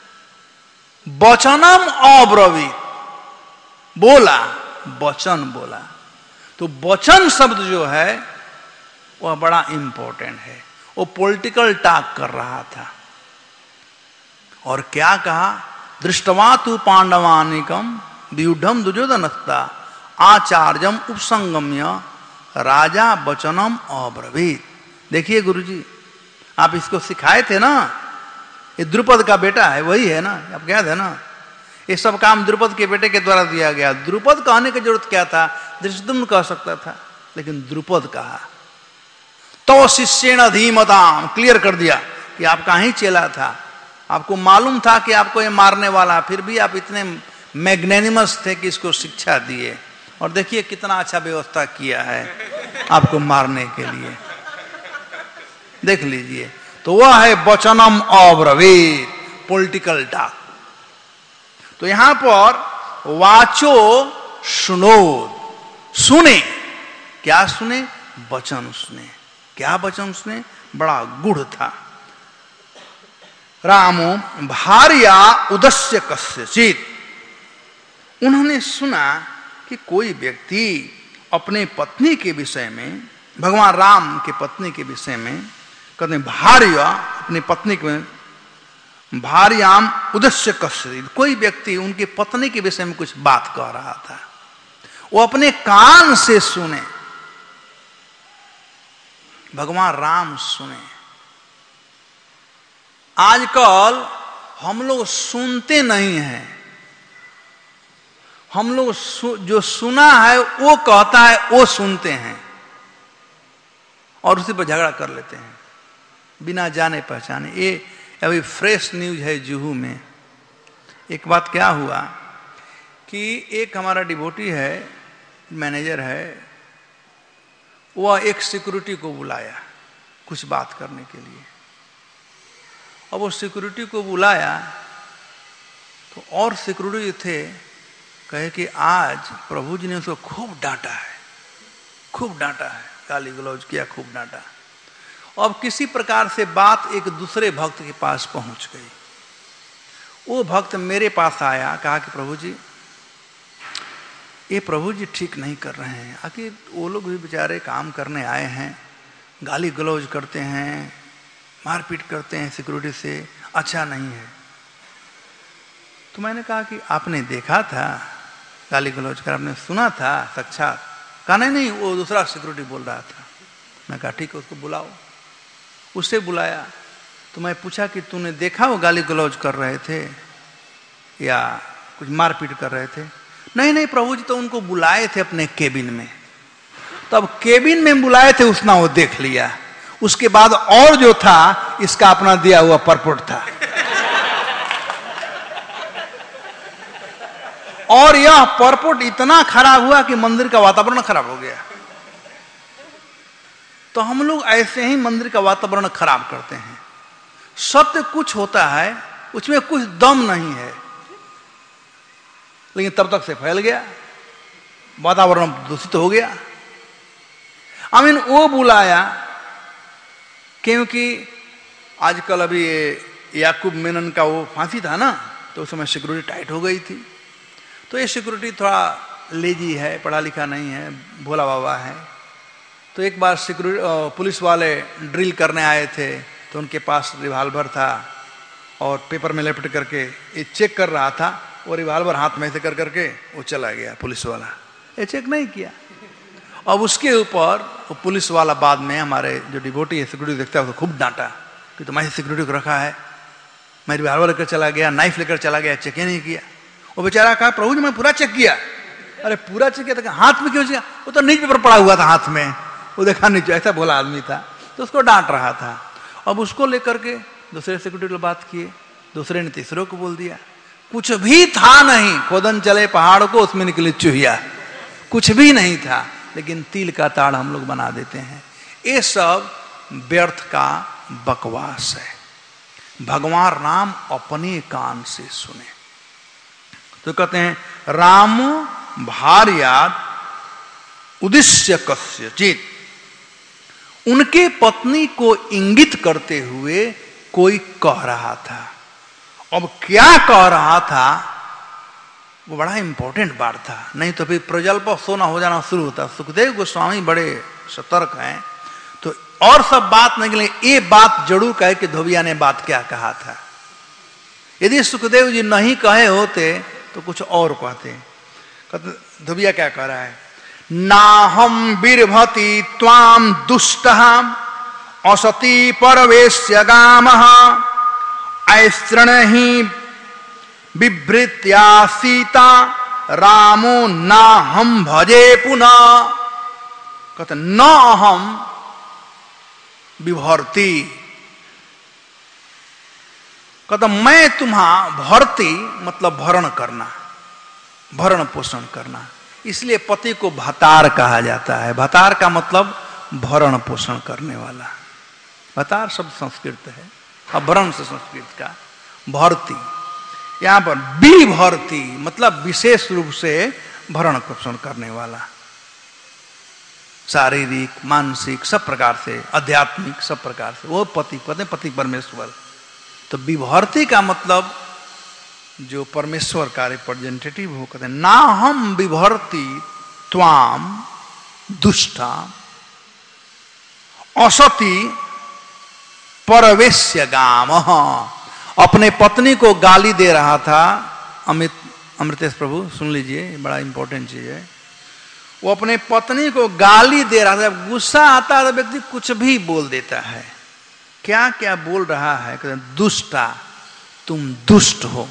वचनम अब्रवीत, बोला, वचन बोला। तो वचन शब्द जो है वह बड़ा इंपॉर्टेंट है। वो पॉलिटिकल टॉक कर रहा था। और क्या कहा? दृष्टवा तु पांडवानिकम व्यूढ़म दुर्योधनस्ता आचार्यम उपसंगम्य राजा वचनम अब्रवीत। देखिए गुरुजी, आप इसको सिखाए थे ना, ये द्रुपद का बेटा है, वही है ना, आप कह थे ना, ये सब काम द्रुपद के बेटे के द्वारा दिया गया। द्रुपद कहने की जरूरत क्या था? धृष्टद्युम्न कह सकता था, लेकिन द्रुपद कहा। तो शिष्येण धीमताम, क्लियर कर दिया कि आपका ही चेला था, आपको मालूम था कि आपको ये मारने वाला, फिर भी आप इतने मैग्नेनिमस थे कि इसको शिक्षा दिए। और देखिए कितना अच्छा व्यवस्था किया है आपको मारने के लिए। देख लीजिए, तो वह है वचनम अब्रवीत, पॉलिटिकल टॉक। तो यहां पर वाचो सुनो, सुने। क्या सुने? वचन सुने। क्या वचन सुने? बड़ा गूढ़ था। रामो भार्या उदस्य कस्यचित, उन्होंने सुना कि कोई व्यक्ति अपने पत्नी के विषय में, भगवान राम के पत्नी के विषय में, कहते हैं भार्या, अपनी पत्नी के, भार्याम उदस्य कस्यचित, कोई व्यक्ति उनकी पत्नी के विषय में कुछ बात कह रहा था, वो अपने कान से सुने, भगवान राम सुने। आजकल हम लोग सुनते नहीं हैं, हम लोग सु, जो सुना है वो कहता है, वो सुनते हैं और उसी पर झगड़ा कर लेते हैं बिना जाने पहचाने। ये अभी फ्रेश न्यूज है जुहू में। एक बात क्या हुआ कि एक हमारा डिवोटी है, मैनेजर है, वह एक सिक्योरिटी को बुलाया कुछ बात करने के लिए। अब वो सिक्योरिटी को बुलाया तो और सिक्योरिटी थे, कहे कि आज प्रभु जी ने उसको खूब डांटा है, खूब डांटा है, गाली गलौज किया, खूब डांटा। अब किसी प्रकार से बात एक दूसरे भक्त के पास पहुंच गई। वो भक्त मेरे पास आया, कहा कि प्रभु जी, ये प्रभु जी ठीक नहीं कर रहे हैं। आखिर वो लोग भी बेचारे काम करने आए हैं, गाली गलौज करते हैं, मारपीट करते हैं सिक्योरिटी से, अच्छा नहीं है। तो मैंने कहा कि आपने देखा था गाली गलौज कर, आपने सुना था साक्षात? कहा नहीं नहीं, वो दूसरा सिक्योरिटी बोल रहा था। मैं कहा ठीक है, उसको बुलाओ। उसे बुलाया तो मैं पूछा कि तूने देखा वो गाली गलौज कर रहे थे या कुछ मारपीट कर रहे थे? नहीं नहीं प्रभु जी तो उनको बुलाए थे अपने केबिन में। तब केबिन में बुलाए थे उसने वो देख लिया। उसके बाद और जो था इसका अपना दिया हुआ परपोर्ट था। और यह परपोर्ट इतना खराब हुआ कि मंदिर का वातावरण खराब हो गया। तो हम लोग ऐसे ही मंदिर का वातावरण खराब करते हैं। सत्य कुछ होता है, उसमें कुछ दम नहीं है, लेकिन तब तक से फैल गया, वातावरण दूषित हो गया। आई मीन वो बुलाया क्योंकि आजकल अभी ये याकूब मेनन का वो फांसी था ना, तो उस समय सिक्योरिटी टाइट हो गई थी। तो ये सिक्योरिटी थोड़ा लेजी है, पढ़ा लिखा नहीं है, भोला बाबा है। तो एक बार सिक्योरिटी पुलिस वाले ड्रिल करने आए थे, तो उनके पास रिवाल्वर था और पेपर में लपेट करके ये चेक कर रहा था। वो रिवाल्वर हाथ में से कर करके वो चला गया पुलिस वाला, ये चेक नहीं किया। अब उसके ऊपर वो पुलिस वाला बाद में हमारे जो डिवोटी है सिक्योरिटी देखता है, तो खूब डांटा कि तुम्हारी सिक्योरिटी को रखा है, मैं रिवाल्वर लेकर चला गया, नाइफ लेकर चला गया, चेक ही नहीं किया। वो बेचारा कहा प्रभु जी मैं पूरा चेक किया। अरे पूरा चेक किया, तो हाथ में क्यों किया? वो तो न्यूज पेपर पड़ा हुआ था हाथ में, वो देखा नहीं, ऐसा बोला आदमी था, तो उसको डांट रहा था। अब उसको लेकर के दूसरे सिक्योरिटी बात किए, दूसरे ने तीसरे को बोल दिया। कुछ भी था नहीं, खोदन चले पहाड़ को उसमें निकली चूहिया, कुछ भी नहीं था, लेकिन तिल का ताड़ हम लोग बना देते हैं। ये सब व्यर्थ का बकवास है। भगवान राम अपने कान से सुने। तो कहते हैं राम भार्यात उद्देश्य कस्यचित्, उनके पत्नी को इंगित करते हुए कोई कह रहा था। अब क्या कह रहा था वो बड़ा इंपॉर्टेंट बात था, नहीं तो फिर प्रजल्प सोना हो जाना शुरू होता। सुखदेव गोस्वामी बड़े सतर्क हैं, तो और सब बात नहीं, लेकिन ये बात जरूर कहे कि धोबिया ने बात क्या कहा था। यदि सुखदेव जी नहीं कहे होते तो कुछ और कहते। धोबिया क्या कह रहा है? नाहम बिरभति त्वाम दुष्टः असति परवेश्य गामः ऐसृण ही बिभृत्या सीता रामो ना हम भजे पुनः। कहते न अहम विभर्ति, कहते मैं तुम्हा भर्ती मतलब भरण करना, भरण पोषण करना, इसलिए पति को भतार कहा जाता है। भतार का मतलब भरण पोषण करने वाला। भतार शब्द संस्कृत है, अब भरण से संस्कृत का भर्ती। यहां पर विभर्ती मतलब विशेष रूप से भरण पोषण करने वाला, शारीरिक मानसिक सब प्रकार से, आध्यात्मिक सब प्रकार से, वो पति पति पति परमेश्वर। तो विभर्ती का मतलब जो परमेश्वर का रिप्रेजेंटेटिव हो, कहते हैं ना हम विभर्ती त्वाम दुष्टा असति परवेश्य गामः। अपने पत्नी को गाली दे रहा था। अमित अमृतेश प्रभु सुन लीजिए, बड़ा इंपॉर्टेंट चीज है। वो अपने पत्नी को गाली दे रहा था। जब गुस्सा आता है तो व्यक्ति कुछ भी बोल देता है। क्या क्या बोल रहा है? कहते हैं दुष्टा, तुम दुष्ट हो।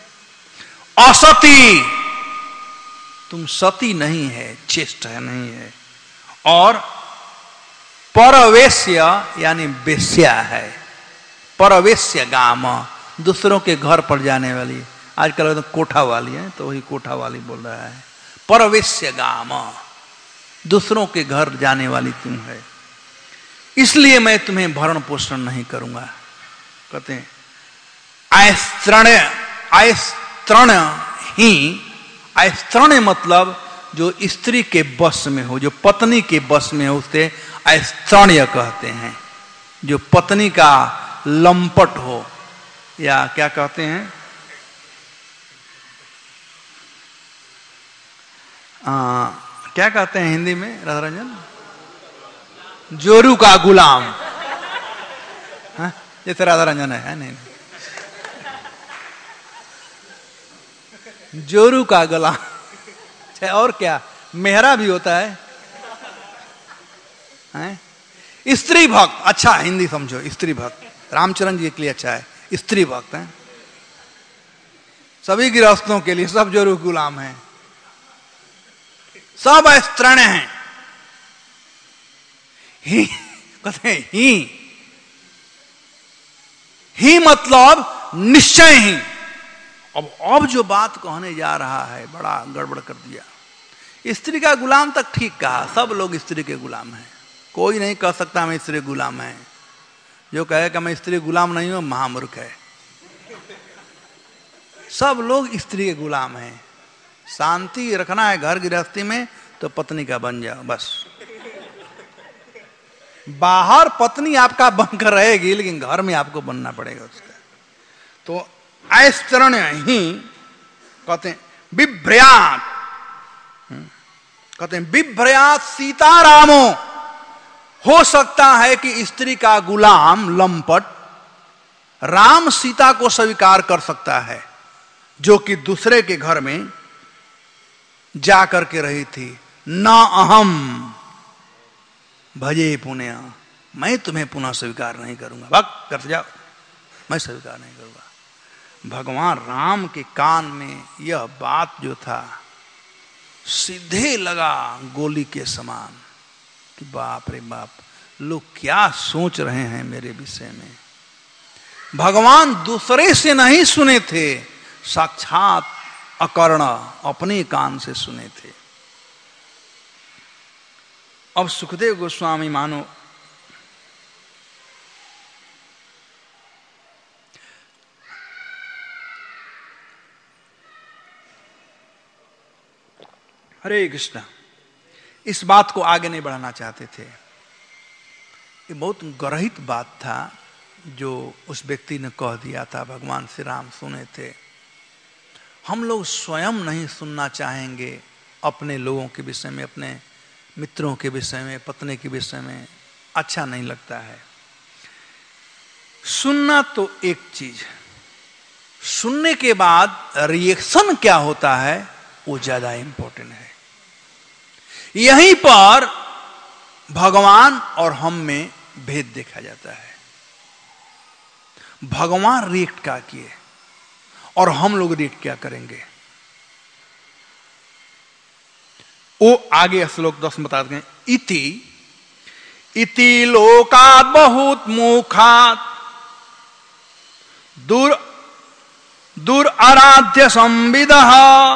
असती, तुम सती नहीं है, चेष्ट है नहीं है। और परवेश्य यानी वेश्या है। परवेश्य गाम, दूसरों के घर पर जाने वाली। आजकल तो कोठा वाली है, तो वही कोठा वाली बोल रहा है। परवेश्य गाम, दूसरों के घर जाने वाली तुम है, इसलिए मैं तुम्हें भरण पोषण नहीं करूंगा। कहते हैं आयस्त्रण, आयस्त्रण ही, आयस्त्रण मतलब जो स्त्री के बस में हो, जो पत्नी के बस में हो, उसे आयस्त्रणय कहते हैं। जो पत्नी का लंपट हो, या क्या कहते हैं, आ, क्या कहते हैं हिंदी में राधा रंजन? जोरू का गुलाम, हाँ? जैसे राधा रंजन है, है नहीं, नहीं। जोरू का गुलाम, और क्या मेहरा भी होता है, है? स्त्री भक्त, अच्छा हिंदी समझो, स्त्री भक्त। रामचरण जी के लिए अच्छा है, स्त्री भक्त है। सभी गृहस्थों के लिए सब जोरू गुलाम है, सब स्त्रण हैं। ही कहते हैं ही ही मतलब निश्चय ही। अब अब जो बात कहने जा रहा है बड़ा गड़बड़ कर दिया। स्त्री का गुलाम तक ठीक कहा, सब लोग स्त्री के गुलाम हैं, कोई नहीं कह सकता मैं स्त्री गुलाम है। जो कहे कि मैं स्त्री गुलाम नहीं हूं महामूर्ख है। सब लोग स्त्री के गुलाम हैं। शांति रखना है घर गृहस्थी में तो पत्नी का बन जाओ बस। बाहर पत्नी आपका बनकर रहेगी लेकिन घर में आपको बनना पड़ेगा उसका। तो ऐश्चरण ही कहते हैं बिभ्रयात, कहते हैं बिभ्रयात सीतारामो। हो सकता है कि स्त्री का गुलाम लंपट राम सीता को स्वीकार कर सकता है, जो कि दूसरे के घर में जा करके रही थी। न अहम भजे पुण्य, मैं तुम्हें पुनः स्वीकार नहीं करूंगा, भग कर जाओ, मैं स्वीकार नहीं करूंगा। भगवान राम के कान में यह बात जो था सीधे लगा गोली के समान कि बाप रे बाप, लोग क्या सोच रहे हैं मेरे विषय में। भगवान दूसरे से नहीं सुने थे, साक्षात अकर्ण अपने कान से सुने थे। अब सुखदेव गोस्वामी मानो हरे कृष्णा इस बात को आगे नहीं बढ़ाना चाहते थे। ये बहुत गरहित बात था जो उस व्यक्ति ने कह दिया था। भगवान श्री राम सुने थे। हम लोग स्वयं नहीं सुनना चाहेंगे अपने लोगों के विषय में, अपने मित्रों के विषय में, पत्नी के विषय में, अच्छा नहीं लगता है। सुनना तो एक चीज, सुनने के बाद रिएक्शन क्या होता है वो ज्यादा इंपॉर्टेंट है। यहीं पर भगवान और हम में भेद देखा जाता है। भगवान रिएक्ट क्या किए और हम लोग रिएक्ट क्या करेंगे, वो आगे श्लोक दस में बताते हैं। इति इति लोकात् बहुत मुखात् दूर दूर आराध्य संविदः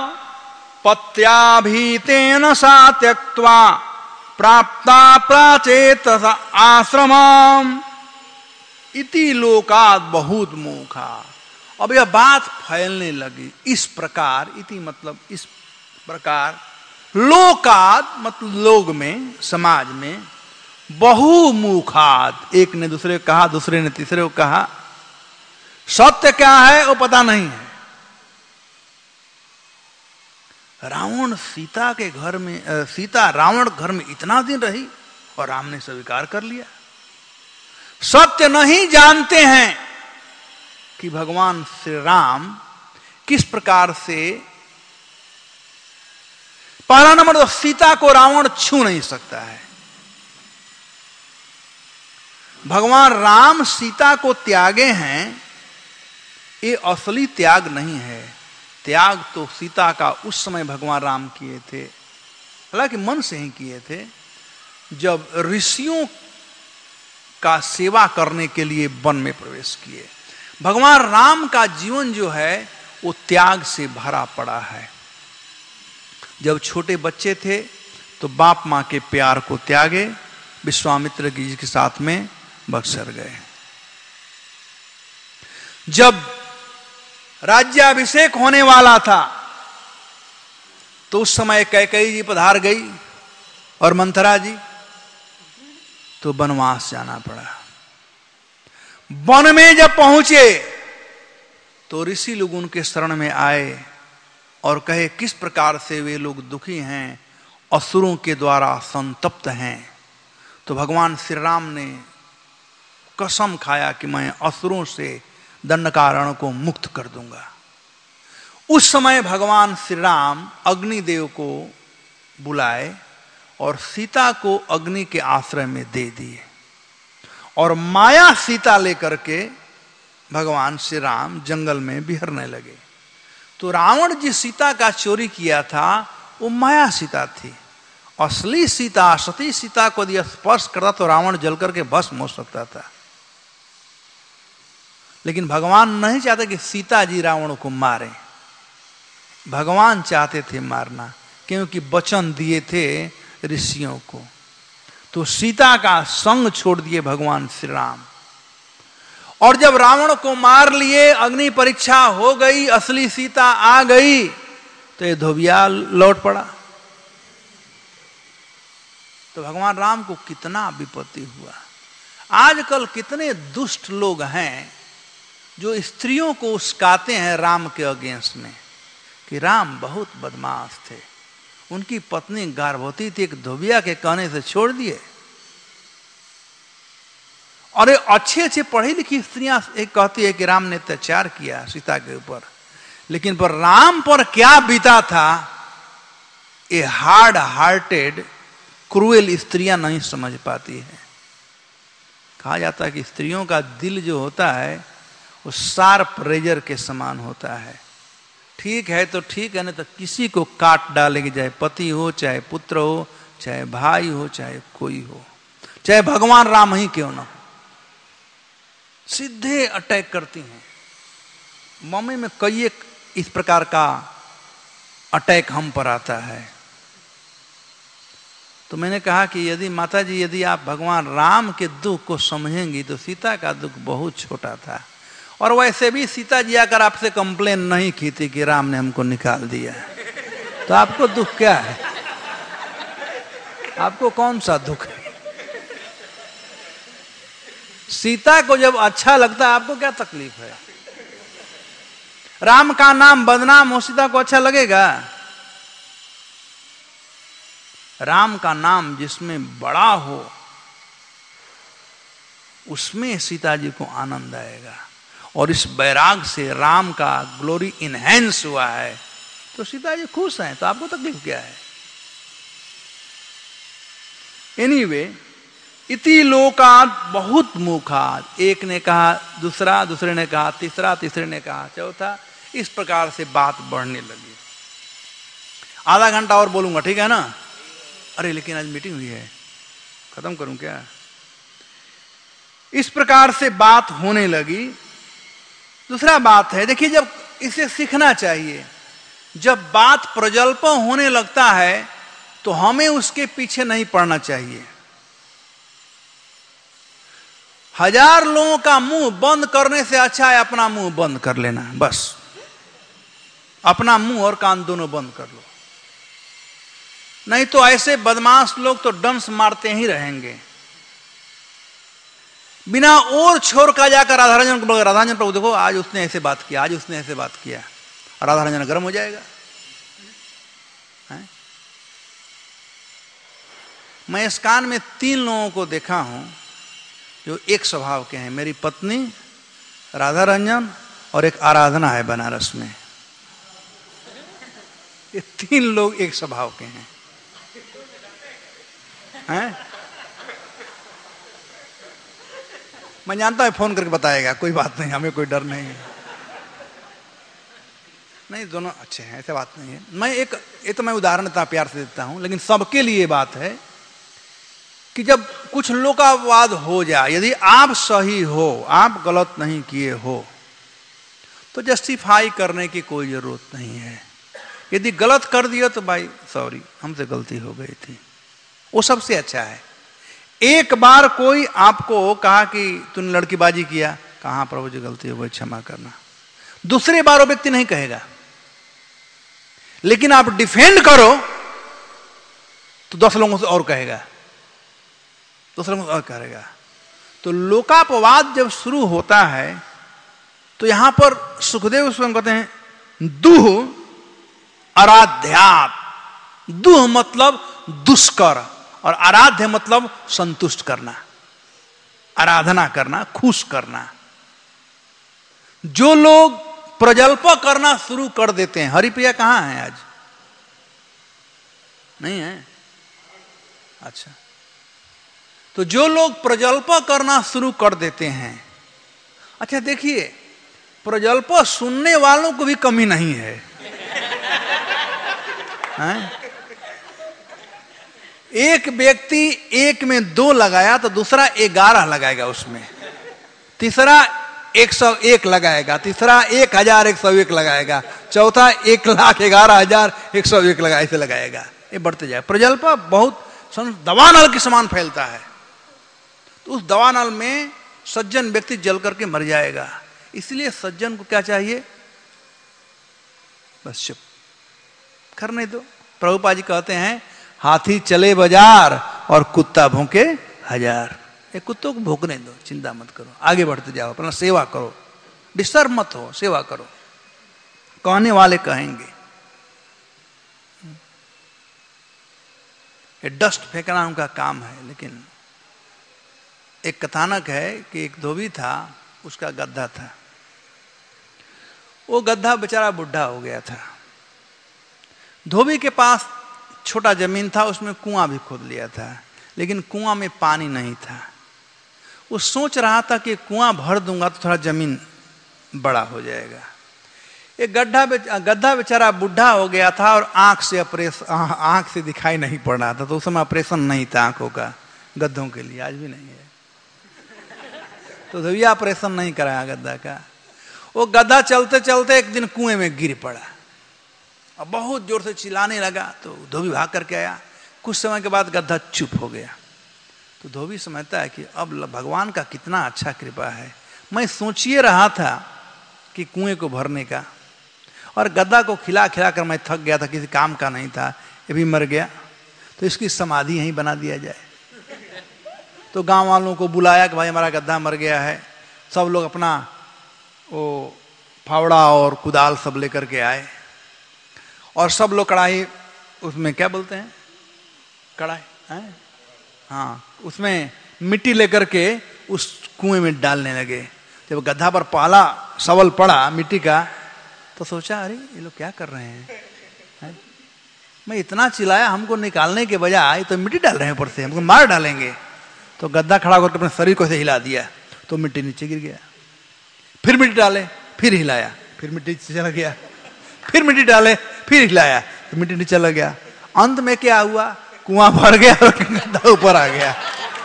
पत्याभीतेन सा त्यक्त्वा प्राप्ता प्राचेतस आश्रमम् इति लोकात् बहुत मुखा। अब यह बात फैलने लगी इस प्रकार। इति मतलब इस प्रकार, लोकाद मतलब लोग में, समाज में, बहुमुखाद, एक ने दूसरे को कहा, दूसरे ने तीसरे को कहा। सत्य क्या है वो पता नहीं है। रावण सीता के घर में, सीता रावण घर में इतना दिन रही और राम ने स्वीकार कर लिया। सत्य नहीं जानते हैं कि भगवान श्री राम किस प्रकार से, पहला नंबर तो सीता को रावण छू नहीं सकता है। भगवान राम सीता को त्यागे हैं, ये असली त्याग नहीं है। त्याग तो सीता का उस समय भगवान राम किए थे, हालांकि मन से ही किए थे, जब ऋषियों का सेवा करने के लिए वन में प्रवेश किए। भगवान राम का जीवन जो है वो त्याग से भरा पड़ा है। जब छोटे बच्चे थे तो बाप मां के प्यार को त्यागे, विश्वामित्र जी के साथ में बक्सर गए। जब राज्याभिषेक होने वाला था तो उस समय कैकेयी जी पधार गई और मंथरा जी, तो वनवास जाना पड़ा। वन में जब पहुंचे तो ऋषि लोग उनके शरण में आए और कहे किस प्रकार से वे लोग दुखी हैं, असुरों के द्वारा संतप्त हैं। तो भगवान श्री राम ने कसम खाया कि मैं असुरों से दंडकारण्य को मुक्त कर दूंगा। उस समय भगवान श्री राम अग्निदेव को बुलाए और सीता को अग्नि के आश्रय में दे दिए और माया सीता लेकर के भगवान श्री राम जंगल में विहरने लगे। तो रावण जिस सीता का चोरी किया था वो माया सीता थी असली सीता, सती सीता को यदि स्पर्श करता तो रावण जल करके भस्म हो सकता था। लेकिन भगवान नहीं चाहते कि सीता जी रावण को मारे, भगवान चाहते थे मारना, क्योंकि वचन दिए थे ऋषियों को। तो सीता का संग छोड़ दिए भगवान श्री राम। और जब रावण को मार लिए, अग्नि परीक्षा हो गई, असली सीता आ गई, तो ये धोबिया लौट पड़ा। तो भगवान राम को कितना विपत्ति हुआ। आजकल कितने दुष्ट लोग हैं जो स्त्रियों को उस्काते हैं राम के अगेंस्ट में कि राम बहुत बदमाश थे, उनकी पत्नी गर्भवती थी, एक धोबिया के कहने से छोड़ दिए। और ये अच्छी अच्छी पढ़ी लिखी स्त्रियां एक कहती है कि राम ने अत्याचार किया सीता के ऊपर, लेकिन पर राम पर क्या बीता था ये हार्ड हार्टेड क्रूएल स्त्रियां नहीं समझ पाती है। कहा जाता है कि स्त्रियों का दिल जो होता है वो शार्प रेजर के समान होता है। ठीक है तो ठीक है, नहीं तो किसी को काट डालेगी, चाहे पति हो, चाहे पुत्र हो, चाहे भाई हो, चाहे कोई हो, चाहे भगवान राम ही क्यों ना, सीधे अटैक करती हैं। मम्मी में कई एक इस प्रकार का अटैक हम पर आता है। तो मैंने कहा कि यदि माता जी, यदि आप भगवान राम के दुख को समझेंगी तो सीता का दुख बहुत छोटा था। और वैसे भी सीता जी आकर आपसे कंप्लेन नहीं की थी कि राम ने हमको निकाल दिया, तो आपको दुख क्या है? आपको कौन सा दुख है? सीता को जब अच्छा लगता है आपको क्या तकलीफ है? राम का नाम बदनाम हो, सीता को अच्छा लगेगा? राम का नाम जिसमें बड़ा हो उसमें सीता जी को आनंद आएगा। और इस बैराग से राम का ग्लोरी इनहेंस हुआ है तो सीता जी खुश हैं, तो आपको तकलीफ क्या है? एनीवे, इति लोकात् बहुत मुखात्, एक ने कहा, दूसरा दूसरे ने कहा, तीसरा तीसरे ने कहा, चौथा, इस प्रकार से बात बढ़ने लगी। आधा घंटा और बोलूंगा, ठीक है ना? अरे लेकिन आज मीटिंग हुई है, खत्म करूं क्या? इस प्रकार से बात होने लगी। दूसरा बात है, देखिए, जब इसे सीखना चाहिए, जब बात प्रजल्प होने लगता है तो हमें उसके पीछे नहीं पड़ना चाहिए। हजार लोगों का मुंह बंद करने से अच्छा है अपना मुंह बंद कर लेना। बस अपना मुंह और कान दोनों बंद कर लो, नहीं तो ऐसे बदमाश लोग तो डंस मारते ही रहेंगे। बिना और छोर का जाकर राधारंजन को बोल, राधारंजन प्रभु देखो आज उसने ऐसे बात किया, आज उसने ऐसे बात किया, राधारंजन गर्म हो जाएगा। है? मैं इस कान में तीन लोगों को देखा हूं जो एक स्वभाव के हैं, मेरी पत्नी, राधारंजन और एक आराधना है बनारस में। ये तीन लोग एक स्वभाव के हैं, हैं? मैं जानता हूं फोन करके बताएगा, कोई बात नहीं, हमें कोई डर नहीं है। नहीं, दोनों अच्छे हैं, ऐसे बात नहीं है। मैं एक ये तो मैं उदाहरण इतना प्यार से देता हूं, लेकिन सबके लिए बात है कि जब कुछ लोकावाद हो जाए, यदि आप सही हो, आप गलत नहीं किए हो, तो जस्टिफाई करने की कोई जरूरत नहीं है। यदि गलत कर दिया तो भाई सॉरी, हमसे गलती हो गई थी, वो सबसे अच्छा है। एक बार कोई आपको कहा कि तूने लड़कीबाजी किया, कहां प्रभु जी गलती हो गई, क्षमा करना, दूसरी बार वो व्यक्ति नहीं कहेगा। लेकिन आप डिफेंड करो तो दस लोगों से और कहेगा, दस लोगों से और कहेगा। तो लोकापवाद जब शुरू होता है तो यहां पर सुखदेव स्वयं कहते हैं दुह आराध्यात। दुह मतलब दुष्कर और आराध्य मतलब संतुष्ट करना, आराधना करना, खुश करना। जो लोग प्रजल्प करना शुरू कर देते हैं, हरिप्रिया कहां है आज? नहीं है? अच्छा, तो जो लोग प्रजल्प करना शुरू कर देते हैं, अच्छा देखिए, प्रजल्प सुनने वालों को भी कमी नहीं है, है? एक व्यक्ति एक में दो लगाया तो दूसरा ग्यारह लगाएगा उसमें, तीसरा एक सौ एक लगाएगा, तीसरा एक हजार एक सौ एक लगाएगा, चौथा एक लाख ग्यारह हजार एक सौ एक लगा ऐसे लगाएगा। ये बढ़ते जाए। प्रजल्प बहुत दवानल के समान फैलता है, तो उस दवानल में सज्जन व्यक्ति जल करके मर जाएगा। इसलिए सज्जन को क्या चाहिए? बस चुप करने दो। प्रभुपाद जी कहते हैं हाथी चले बाजार और कुत्ता भौंके हजार। ये कुत्तों को भौंकने दो, चिंता मत करो, आगे बढ़ते जाओ, अपना सेवा करो, डिस्टर्ब मत हो, सेवा करो। कहने वाले कहेंगे। ये डस्ट फेंकना उनका काम है। लेकिन एक कथानक है कि एक धोबी था, उसका गधा था। वो गधा बेचारा बुढ़ा हो गया था। धोबी के पास छोटा जमीन था, उसमें कुआं भी खोद लिया था, लेकिन कुआं में पानी नहीं था। वो सोच रहा था कि कुआं भर दूंगा तो थोड़ा जमीन बड़ा हो जाएगा। एक गड्ढा गड्ढा बेचारा बुढ़ा हो गया था और आंख से ऑपरेशन आंख से दिखाई नहीं पड़ रहा था। तो उस समय ऑपरेशन नहीं था आंखों का, गद्धों के लिए, आज भी नहीं है। तो धोबिया ऑपरेशन नहीं कराया गद्दा का। वो गद्दा चलते चलते एक दिन कुएं में गिर पड़ा और बहुत जोर से चिल्लाने लगा। तो धोबी भाग करके आया। कुछ समय के बाद गद्दा चुप हो गया। तो धोबी समझता है कि अब भगवान का कितना अच्छा कृपा है। मैं सोचिए रहा था कि कुएं को भरने का, और गद्दा को खिला खिला कर मैं थक गया था, किसी काम का नहीं था, ये भी मर गया, तो इसकी समाधि यहीं बना दिया जाए। तो गांव वालों को बुलाया कि भाई हमारा गद्दा मर गया है। सब लोग अपना वो फावड़ा और कुदाल सब लेकर के आए, और सब लोग कढ़ाई, उसमें क्या बोलते हैं, कढ़ाई है, हाँ, उसमें मिट्टी लेकर के उस कुएं में डालने लगे। जब गड्ढा पर पहला सवाल पड़ा मिट्टी का, तो सोचा अरे ये लोग क्या कर रहे हैं, है? मैं इतना चिल्लाया, हमको निकालने के बजाय तो मिट्टी डाल रहे हैं ऊपर से, हमको मार डालेंगे। तो गद्दा खड़ा होकर अपने शरीर को से हिला दिया, तो मिट्टी नीचे गिर गया। फिर मिट्टी डाले, फिर हिलाया, फिर मिट्टी नीचे चला गया, फिर मिट्टी डाले, फिर हिलाया, तो मिट्टी नीचे चला गया। अंत में क्या हुआ, कुआं भर गया और गद्दा ऊपर आ गया।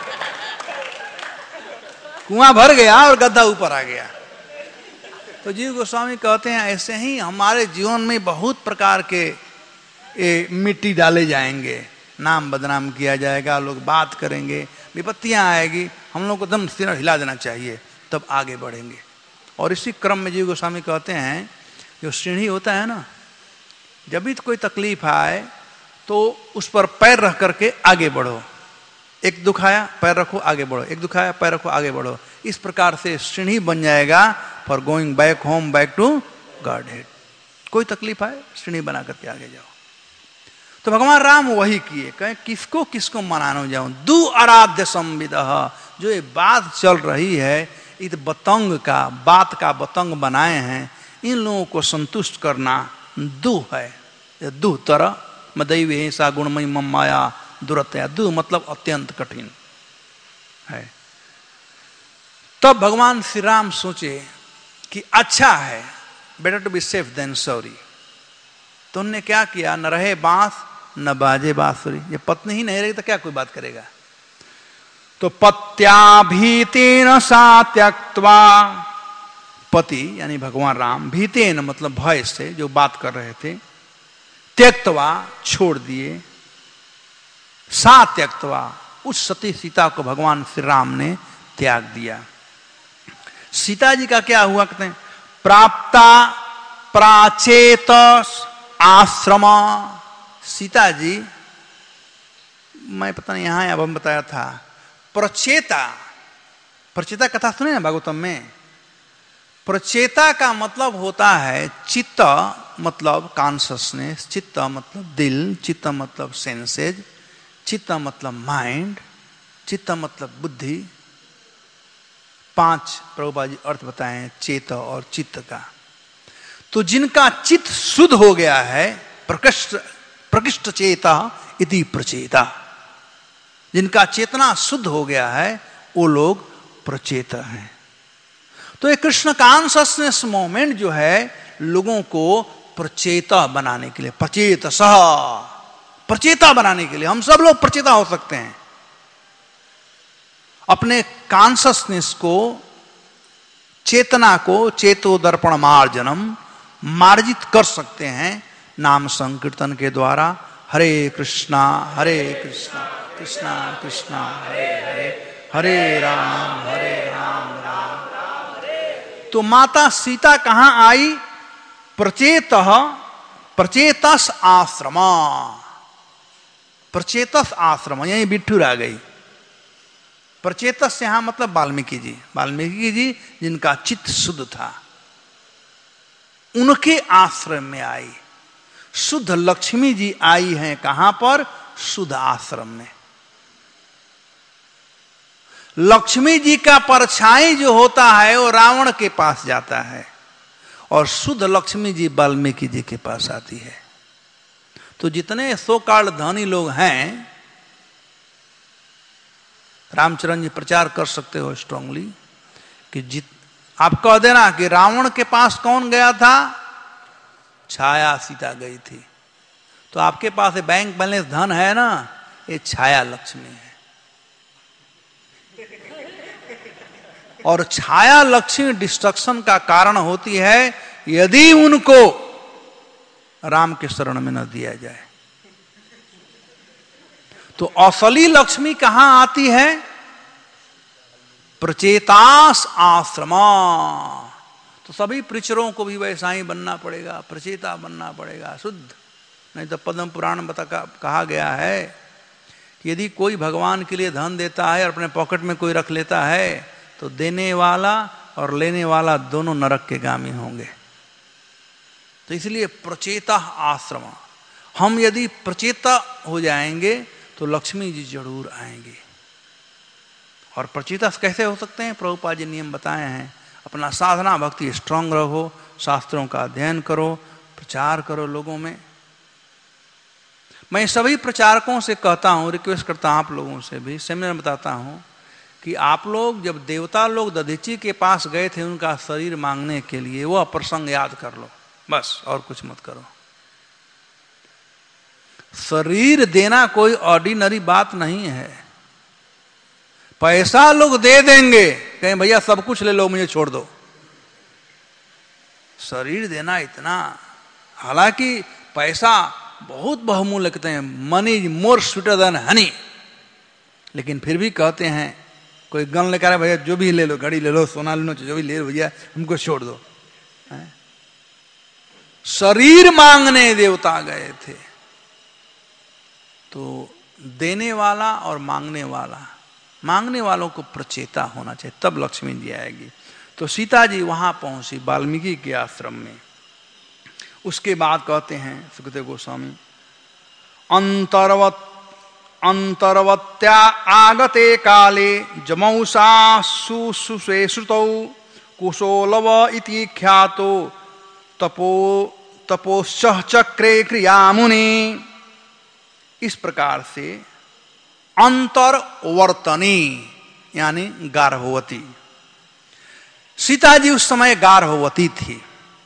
कुआं भर गया और गद्दा ऊपर आ गया। तो जीव गोस्वामी कहते हैं ऐसे ही हमारे जीवन में बहुत प्रकार के ए, मिट्टी डाले जाएंगे, नाम बदनाम किया जाएगा, लोग बात करेंगे, विपत्तियां आएगी, हम लोग को दम सिर हिला देना चाहिए, तब आगे बढ़ेंगे। और इसी क्रम में जीव गोस्वामी कहते हैं जो सीढ़ी होता है ना, जब भी तो कोई तकलीफ आए तो उस पर पैर रख करके आगे बढ़ो। एक दुखाया पैर रखो आगे बढ़ो, एक दुखाया पैर रखो आगे बढ़ो। इस प्रकार से सीढ़ी बन जाएगा for going back home, back to godhead. कोई तकलीफ आए सीढ़ी बना करके आगे जाओ। तो भगवान राम वही किए, कहे किसको किसको मनानो जाऊं, दु आराध्य संविदह। जो ये बात चल रही है, इस बतंग का, बात का बतंग बनाए हैं, इन लोगों को संतुष्ट करना दु है। दु तरह मदैव हिंसा गुणमयी मम माया दुरतया। दु मतलब अत्यंत कठिन है। तब भगवान श्री राम सोचे कि अच्छा है, better to be safe than sorry. तो उन्होंने क्या किया, न रहे बांस न बाजे बांसुरी। ये पत्नी ही नहीं रही तो क्या कोई बात करेगा। तो पत्या भीतेन सा त्यक्त्वा, पति यानी भगवान राम, भीतेन मतलब भय से जो बात कर रहे थे, त्यक्त्वा छोड़ दिए, सा त्यक्त्वा उस सती सीता को भगवान श्री राम ने त्याग दिया। सीता जी का क्या हुआ, कहते हैं प्राप्ता प्राचेत आश्रम। सीता जी, मैं पता नहीं यहां अब हम बताया था, प्रचेता, प्रचेता कथा सुने ना भागवतम में। प्रचेता का मतलब होता है चित्त मतलब कॉन्शसनेस, चित्त मतलब दिल, चित्त मतलब सेंसेज, चित्त मतलब माइंड, चित्त मतलब बुद्धि। पांच प्रभुपाद जी अर्थ बताए चेत और चित्त का। तो जिनका चित्त शुद्ध हो गया है, प्रकृष्ट प्रकृष्ट चेता इति प्रचेता, जिनका चेतना शुद्ध हो गया है वो लोग प्रचेता हैं। तो ये कृष्ण कॉन्शसनेस मोमेंट जो है लोगों को प्रचेता बनाने के लिए, प्रचेत सह प्रचेता बनाने के लिए। हम सब लोग प्रचेता हो सकते हैं, अपने कॉन्शसनेस को, चेतना को चेतो दर्पण मार्जनम मार्जित कर सकते हैं नाम संकीर्तन के द्वारा। हरे कृष्णा हरे कृष्णा कृष्णा कृष्णा हरे हरे हरे राम हरे राम राम राम हरे। तो माता सीता कहां आई? प्रचेत प्रचेतस आश्रम, प्रचेतस आश्रम, यही बिट्ठू आ गई। प्रचेतस यहां मतलब वाल्मीकि जी, वाल्मीकि जी जिनका चित्त शुद्ध था, उनके आश्रम में आई। शुद्ध लक्ष्मी जी आई हैं कहां पर? शुद्ध आश्रम में। लक्ष्मी जी का परछाई जो होता है वो रावण के पास जाता है, और शुद्ध लक्ष्मी जी वाल्मीकि जी के पास आती है। तो जितने सो कॉल्ड धनी लोग हैं, रामचरण जी प्रचार कर सकते हो स्ट्रांगली कि जित आप कह देना कि रावण के पास कौन गया था? छाया सीता गई थी। तो आपके पास बैंक बैलेंस धन है ना, ये छाया लक्ष्मी है। और छाया लक्ष्मी डिस्ट्रक्शन का कारण होती है यदि उनको राम के शरण में न दिया जाए। तो असली लक्ष्मी कहां आती है? प्रचेतास आश्रम। तो सभी प्रीचरों को भी वैसा ही बनना पड़ेगा, प्रचेता बनना पड़ेगा, शुद्ध। नहीं तो पद्म पुराण बता कहा गया है कि यदि कोई भगवान के लिए धन देता है और अपने पॉकेट में कोई रख लेता है तो देने वाला और लेने वाला दोनों नरक के गामी होंगे। तो इसलिए प्रचेता आश्रम, हम यदि प्रचेता हो जाएंगे तो लक्ष्मी जी जरूर आएंगे। और प्रचेता कैसे हो सकते हैं? प्रभुपाद जी नियम बताए हैं। अपना साधना भक्ति स्ट्रांग रहो, शास्त्रों का अध्ययन करो, प्रचार करो लोगों में। मैं सभी प्रचारकों से कहता हूं, रिक्वेस्ट करता हूं आप लोगों से भी, सेमिनार बताता हूं कि आप लोग जब देवता लोग दधीची के पास गए थे उनका शरीर मांगने के लिए, वो प्रसंग याद कर लो बस, और कुछ मत करो। शरीर देना कोई ऑर्डिनरी बात नहीं है। पैसा लोग दे देंगे, कहें भैया सब कुछ ले लो मुझे छोड़ दो। शरीर देना इतना, हालांकि पैसा बहुत बहुमूल्य कहते हैं, money is more sweeter than honey, लेकिन फिर भी कहते हैं कोई गन लेकर भैया जो भी ले लो, घड़ी ले लो, सोना ले लो, जो भी ले लो भैया हमको छोड़ दो। है? शरीर मांगने देवता गए थे। तो देने वाला और मांगने वाला, मांगने वालों को प्रचेता होना चाहिए, तब लक्ष्मी जी आएगी। तो सीता जी वहां पहुंची वाल्मीकि के आश्रम में। उसके बाद कहते हैं सुखदेव गोस्वामी, अंतर्वत अंतर्वत्या आगते काले जमौसा सुसुषे श्रुतौ कुशोलव इति ख्यातो तपो तपोश्च चक्रे क्रियामुनि। इस प्रकार से अंतर्वर्तनी यानी गार्भवती, सीता जी उस समय गार्भवती थी।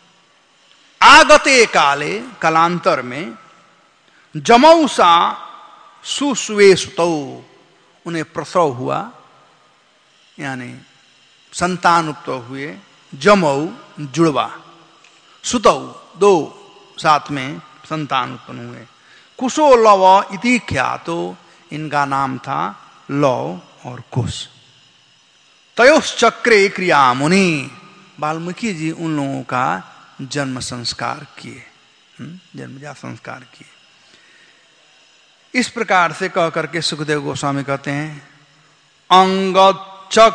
आगते काले, कालांतर में, जमौसा सुसुवे सुतौ, उन्हें प्रसव हुआ यानी संतान उत्पन्न हुए। जमऊ जुड़वा, सुतौ दो साथ में संतान उत्पन्न हुए। कुशो लव इति ख्यातो, इनका नाम था लव और कुश। तयोश्चक्रे क्रिया मुनि, वाल्मीकि जी उन लोगों का जन्म संस्कार किए, जन्मजात संस्कार किए। इस प्रकार से कह करके सुखदेव गोस्वामी कहते हैं, अंगद चक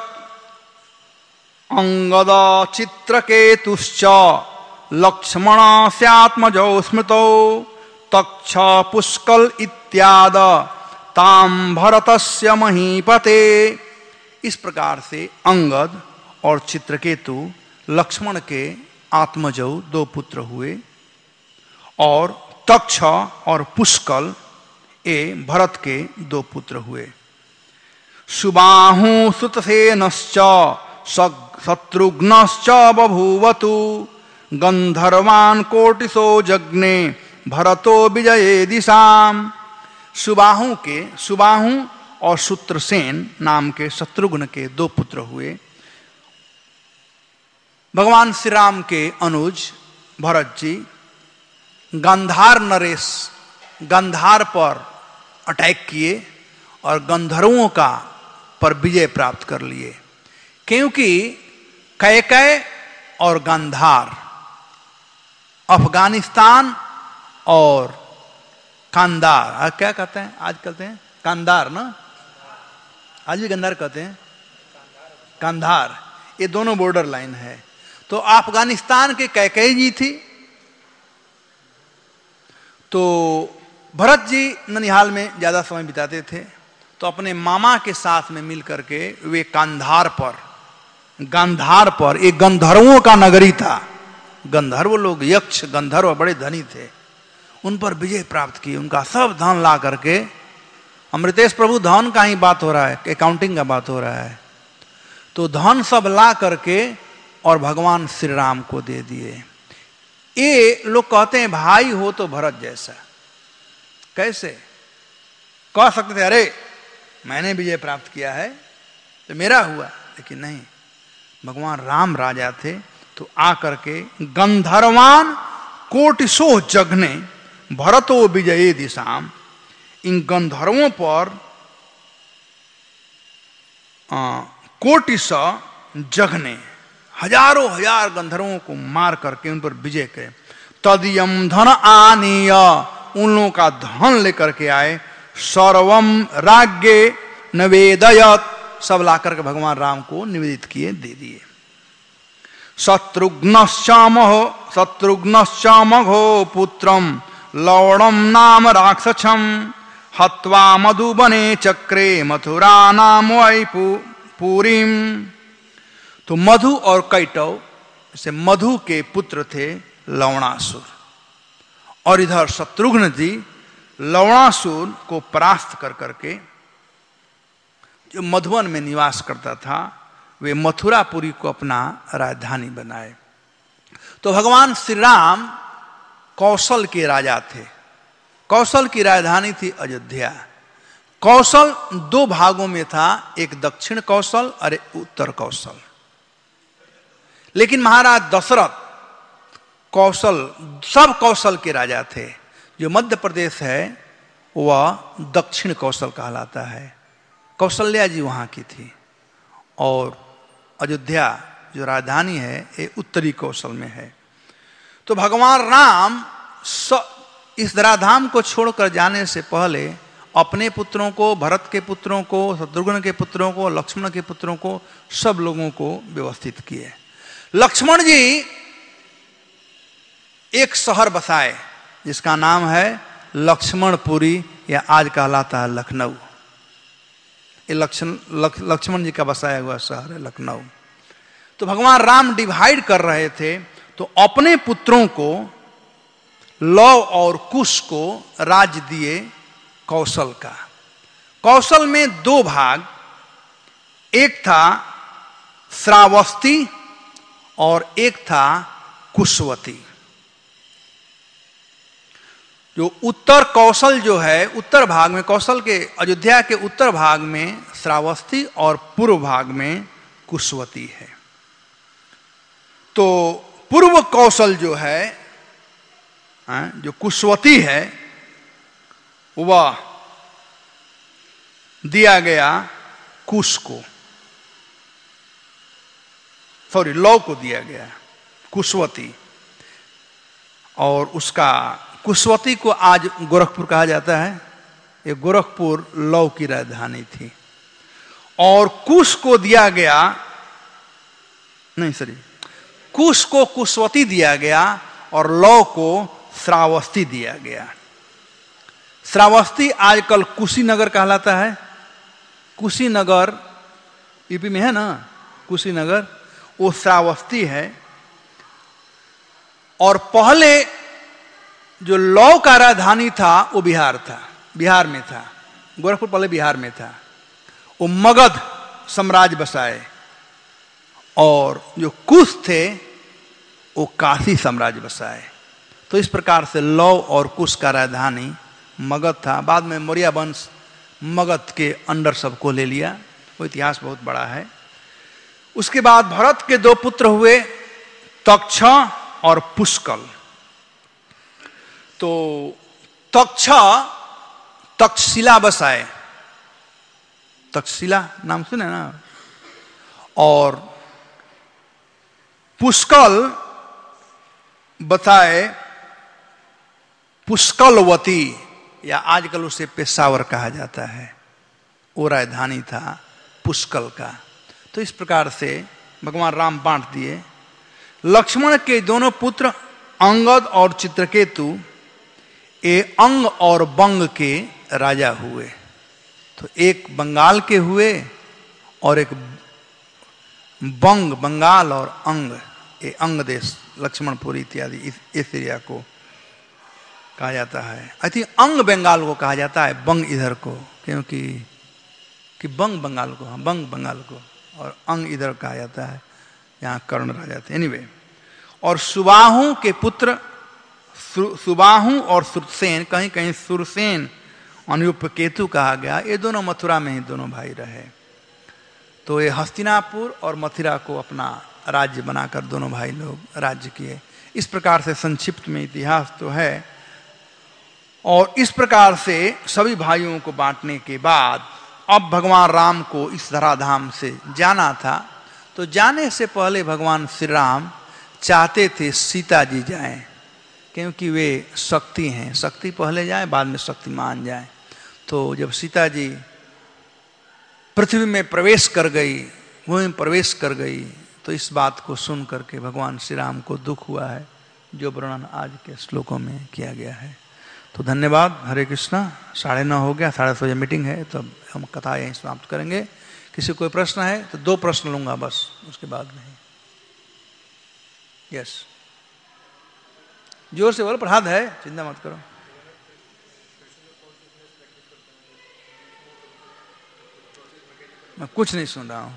अंगद चित्रकेतुश्च लक्ष्मण स्यात्मजौ स्मृतौ तक्ष पुष्कल इत्याद ताम भरतस्य महीपते। इस प्रकार से अंगद और चित्रकेतु लक्ष्मण के आत्मजौ दो पुत्र हुए, और तक्ष और पुष्कल ए भरत के दो पुत्र हुए। सुबाहु सुतसेनश्च शत्रुघ्नश्च बभूवतु गंधर्वान् कोटिसो जग्ने भरतो विजये दिशाम सुबाहु के सुबाहु और सूत्रसेन नाम के शत्रुघ्न के दो पुत्र हुए। भगवान श्री राम के अनुज भरत जी गांधार नरेश गांधार पर अटैक किए और गंधर्वों का पर विजय प्राप्त कर लिए, क्योंकि कैकेय और गांधार अफगानिस्तान और कांदार, आज क्या कहते हैं, आज कहते हैं कांदार ना, आज भी गांधार कहते हैं, कांधार, ये दोनों बॉर्डर लाइन है। तो अफगानिस्तान के कैकेयी जी थी, तो भरत जी ननिहाल में ज्यादा समय बिताते थे, तो अपने मामा के साथ में मिल करके वे कांधार पर गांधार पर एक गंधर्वों का नगरी था, गंधर्व लोग यक्ष गंधर्व बड़े धनी थे, उन पर विजय प्राप्त की, उनका सब धन ला करके, अमृतेश प्रभु धन का ही बात हो रहा है, अकाउंटिंग का बात हो रहा है, तो धन सब ला करके और भगवान श्री राम को दे दिए। ये लोग कहते हैं भाई हो तो भरत जैसा, कैसे कह सकते थे अरे मैंने विजय प्राप्त किया है तो मेरा हुआ, लेकिन नहीं, भगवान राम राजा थे, तो आकर के गंधर्वान कोटिशो जघने भरतो विजये दिशाम, इन गंधर्वों पर कोटिश जघने हजारों हजार गंधर्वों को मार करके उन पर विजय करे। तदियम धन आनीय, उन लोगों का धन लेकर के आए, सर्वम राज्ञे नवेदयत, सब ला करके भगवान राम को निवेदित किए, दे दिए। शत्रुघ्नश्चामहो शत्रुघ्नश्चामघो पुत्रम लवणम नाम राक्षसम हत्वा मधुबने चक्रे मथुरा नाम वैपु पूरीम। तो मधु और कैटव से मधु के पुत्र थे लवणासुर, और इधर शत्रुघ्न जी लवणासुर को परास्त कर करके जो मधुबन में निवास करता था, वे मथुरापुरी को अपना राजधानी बनाए। तो भगवान श्री राम कौशल के राजा थे, कौशल की राजधानी थी अयोध्या। कौशल दो भागों में था, एक दक्षिण कौशल और एक उत्तर कौशल। लेकिन महाराज दशरथ कौशल सब कौशल के राजा थे। जो मध्य प्रदेश है वह दक्षिण कौशल कहलाता है, कौशल्या जी वहां की थी, और अयोध्या जो राजधानी है ये उत्तरी कौशल में है। तो भगवान राम इस धराधाम को छोड़कर जाने से पहले अपने पुत्रों को, भरत के पुत्रों को, शत्रुघ्न के पुत्रों को, लक्ष्मण के पुत्रों को, सब लोगों को व्यवस्थित किए। लक्ष्मण जी एक शहर बसाए जिसका नाम है लक्ष्मणपुरी, या आज कहलाता है लखनऊ। ये लक्ष्मण लक्ष्मण जी का बसाया हुआ शहर है लखनऊ। तो भगवान राम डिवाइड कर रहे थे, तो अपने पुत्रों को लव और कुश को राज दिए कौशल का। कौशल में दो भाग, एक था श्रावस्ती और एक था कुशवती। जो उत्तर कौशल जो है, उत्तर भाग में कौशल के, अयोध्या के उत्तर भाग में श्रावस्ती और पूर्व भाग में कुशवती है। तो पूर्व कौशल जो है, जो कुशवती है, वह दिया गया कुश को, सॉरी लौ को दिया गया कुशवती, और उसका कुशवती को आज गोरखपुर कहा जाता है। ये गोरखपुर लौ की राजधानी थी। और कुश को दिया गया, नहीं सॉरी, कुश को कुशवती दिया गया और लौ को श्रावस्ती दिया गया। श्रावस्ती आजकल कुशीनगर कहलाता है। कुशीनगर यूपी में है ना, कुशीनगर, वो श्रावस्ती है। और पहले जो लौ का राजधानी था वो बिहार था, बिहार में था। गोरखपुर पहले बिहार में था। वो मगध साम्राज्य बसाए, और जो कुश थे वो काशी साम्राज्य बसाए। तो इस प्रकार से लौ और कुश का राजधानी मगध था, बाद में मौर्य वंश मगध के अंडर सबको ले लिया, वो इतिहास बहुत बड़ा है। उसके बाद भरत के दो पुत्र हुए, तक्ष और पुष्कल। तो तक्ष तक्षशिला बसाए, तक्षशिला नाम सुने ना, और पुष्कल बताए पुष्कलवती, या आजकल उसे पेशावर कहा जाता है, वो राजधानी था पुष्कल का। तो इस प्रकार से भगवान राम बांट दिए। लक्ष्मण के दोनों पुत्र अंगद और चित्रकेतु ये अंग और बंग के राजा हुए। तो एक बंगाल के हुए और एक बंग, बंगाल और अंग, ये अंग देश लक्ष्मणपुरी इत्यादि इस एरिया को कहा जाता है। आई थिंक अंग बंगाल को कहा जाता है, बंग इधर को, क्योंकि कि बंग बंगाल को, हाँ बंग बंगाल को, और अंग इधर कहा जाता है, यहाँ कर्ण राजा थे। एनीवे, और सुबाहु के पुत्र सुबाहु और सुरसेन, कहीं कहीं सुरसेन अनुपकेतु कहा गया, ये दोनों मथुरा में ही दोनों भाई रहे। तो ये हस्तिनापुर और मथुरा को अपना राज्य बनाकर दोनों भाई लोग राज्य किए। इस प्रकार से संक्षिप्त में इतिहास तो है। और इस प्रकार से सभी भाइयों को बांटने के बाद अब भगवान राम को इस धराधाम से जाना था। तो जाने से पहले भगवान श्री राम चाहते थे सीता जी जाएं, क्योंकि वे शक्ति हैं, शक्ति पहले जाए बाद में शक्तिमान जाए। तो जब सीता जी पृथ्वी में प्रवेश कर गई, भूमि में प्रवेश कर गई, तो इस बात को सुन करके भगवान श्री राम को दुख हुआ है, जो वर्णन आज के श्लोकों में किया गया है। तो धन्यवाद, हरे कृष्णा। साढ़े नौ हो गया, साढ़े बजे मीटिंग है, तो हम कथा यहीं समाप्त करेंगे। किसी कोई प्रश्न है तो दो प्रश्न लूंगा बस, उसके बाद नहीं। यस, जोर से बोलो, प्रसाद है, चिंता मत करो। मैं कुछ नहीं सुन रहा हूं।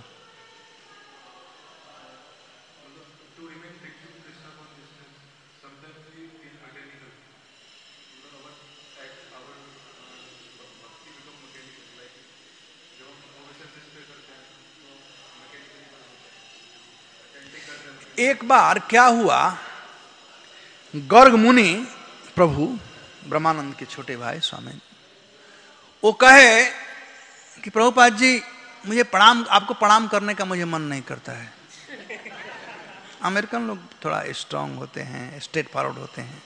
एक बार क्या हुआ, गर्ग मुनि प्रभु ब्रह्मानंद के छोटे भाई स्वामी, वो कहे कि प्रभुपाद जी मुझे प्रणाम, आपको प्रणाम करने का मुझे मन नहीं करता है। अमेरिकन लोग थोड़ा स्ट्रांग होते हैं, स्ट्रेट फॉरवर्ड होते हैं,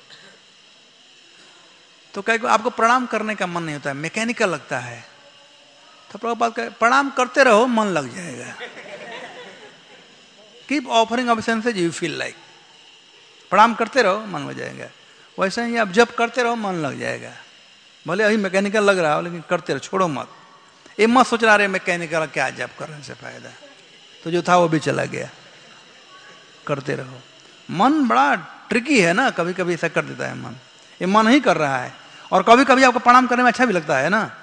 तो कहे को आपको प्रणाम करने का मन नहीं होता है, मैकेनिकल लगता है। तो प्रभुपाद कहे प्रणाम करते रहो, मन लग जाएगा। Keep offering obeisances you feel like, प्रणाम करते रहो, मन हो जाएगा। वैसे ही आप जब करते रहो, मन लग जाएगा। भले अभी मैकेनिकल लग रहा हो, लेकिन करते रहो, छोड़ो मत। ये मत सोच रहा रे मैकेनिकल क्या जब करने से फायदा, तो जो था वो भी चला गया। करते रहो। मन बड़ा ट्रिकी है ना, कभी कभी ऐसा कर देता है मन, ये मन ही कर रहा है। और कभी कभी आपको प्रणाम करने में अच्छा भी लगता है ना।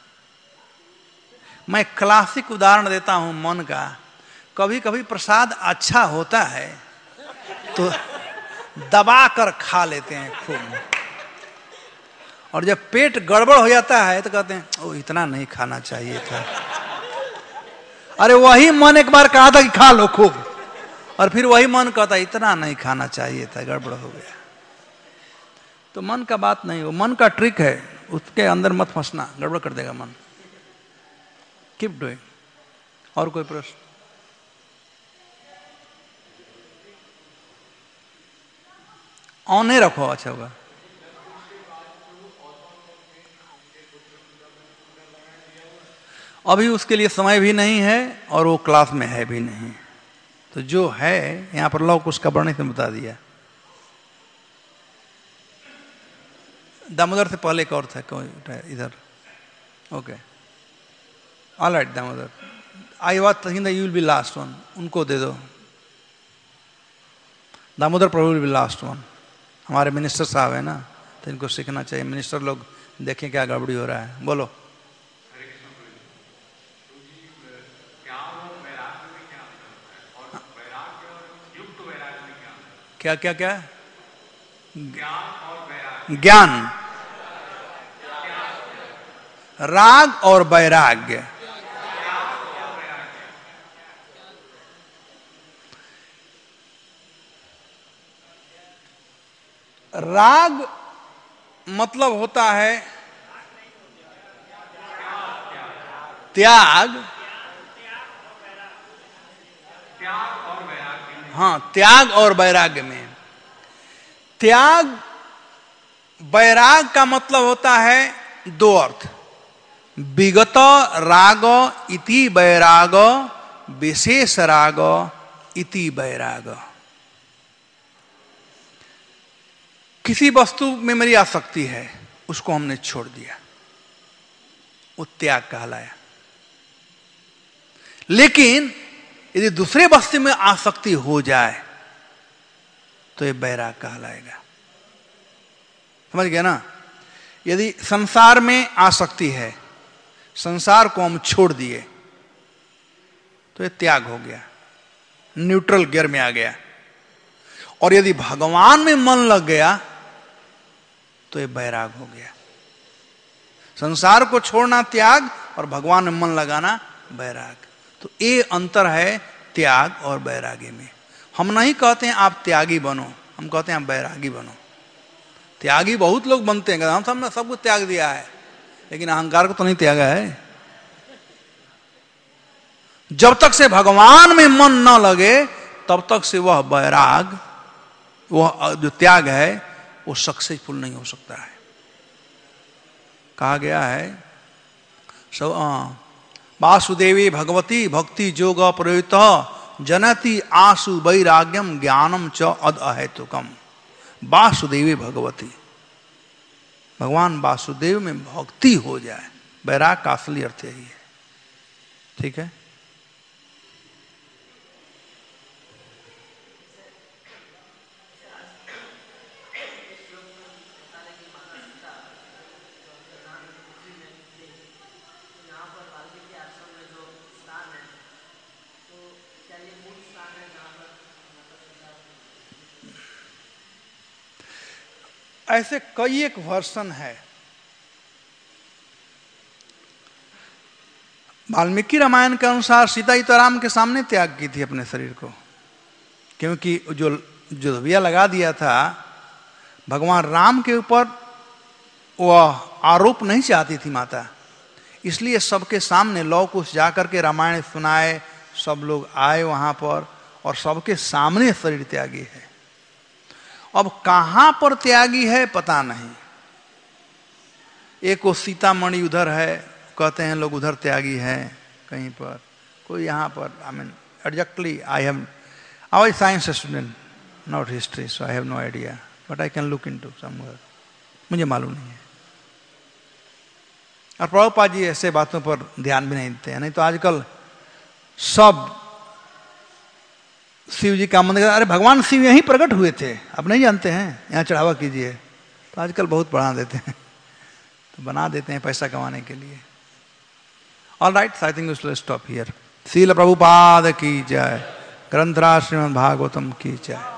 मैं क्लासिक उदाहरण देता हूं मन का। कभी कभी प्रसाद अच्छा होता है तो दबा कर खा लेते हैं खूब, और जब पेट गड़बड़ हो जाता है तो कहते हैं ओ इतना नहीं खाना चाहिए था। अरे वही मन एक बार कहा था कि खा लो खूब, और फिर वही मन कहता इतना नहीं खाना चाहिए था, गड़बड़ हो गया। तो मन का बात नहीं, वो मन का ट्रिक है, उसके अंदर मत फंसना, गड़बड़ कर देगा मन। Keep doing. और कोई प्रश्न? ऑन नहीं रखो, अच्छा होगा। अभी उसके लिए समय भी नहीं है और वो क्लास में है भी नहीं। तो जो है यहां पर लोग उसका वर्णन से बता दिया। दामोदर से पहले एक और था कोई इधर। Okay, all right Damodar, I was thinking that you will be last one. उनको दे दो। Damodar Prabhu will be last one. हमारे मिनिस्टर साहब है ना, तो इनको सीखना चाहिए। मिनिस्टर लोग देखें क्या गड़बड़ी हो रहा है। बोलो। क्या क्या क्या? ज्ञान। राग और वैराग्य। राग मतलब होता है त्याग, हाँ त्याग और वैराग्य में। त्याग वैराग का मतलब होता है दो अर्थ, विगत राग इति वैराग, विशेष राग इति वैराग। किसी वस्तु में मेरी आसक्ति है, उसको हमने छोड़ दिया, वो त्याग कहलाया। लेकिन यदि दूसरे वस्तु में आसक्ति हो जाए तो ये वैराग कहलाएगा। समझ गया ना? यदि संसार में आसक्ति है, संसार को हम छोड़ दिए तो ये त्याग हो गया, न्यूट्रल गियर में आ गया। और यदि भगवान में मन लग गया तो ये वैराग हो गया। संसार को छोड़ना त्याग और भगवान में मन लगाना वैराग। तो ये अंतर है त्याग और वैरागी में। हम नहीं कहते हैं आप त्यागी बनो, हम कहते हैं आप वैरागी बनो। त्यागी बहुत लोग बनते हैं, हम सबने सब कुछ त्याग दिया है, लेकिन अहंकार को तो नहीं त्यागा है। जब तक से भगवान में मन न लगे तब तक से वह वैराग, वह जो त्याग है वो सक्सेसफुल नहीं हो सकता है। कहा गया है सब वासुदेवी भगवती भक्ति जोग प्रयुक्त जनति आसु वैराग्यम ज्ञानम च अद अहेतुकम। वासुदेवी भगवती, भगवान वासुदेव में भक्ति हो जाए, वैराग का असली अर्थ यही है। ठीक है? ऐसे कई एक वर्षन है। वाल्मीकि रामायण के अनुसार सीता ही तो राम के सामने त्याग की थी अपने शरीर को, क्योंकि जो जो धुबिया लगा दिया था भगवान राम के ऊपर, वह आरोप नहीं चाहती थी माता, इसलिए सबके सामने लौ कुश जाकर के रामायण सुनाए। सब लोग आए वहां पर और सबके सामने शरीर त्यागी है। अब कहां पर त्यागी है पता नहीं। एक वो सीतामढ़ी उधर है, कहते हैं लोग उधर त्यागी है कहीं पर, कोई यहाँ पर। I mean exactly I have, I science student not history, so I have no idea, but I can look into somewhere. मुझे मालूम नहीं है। और प्रभुपाद जी ऐसे बातों पर ध्यान भी नहीं देते हैं। नहीं तो आजकल सब शिव जी का मंदिर, अरे भगवान शिव यहीं प्रकट हुए थे, अब नहीं जानते हैं, यहाँ चढ़ावा कीजिए। तो आजकल बहुत बढ़ा देते हैं, तो बना देते हैं पैसा कमाने के लिए। All right, I think we will stop here. Srila Prabhupada की जय, ग्रंथराज श्रीमद् भागवतम की जय।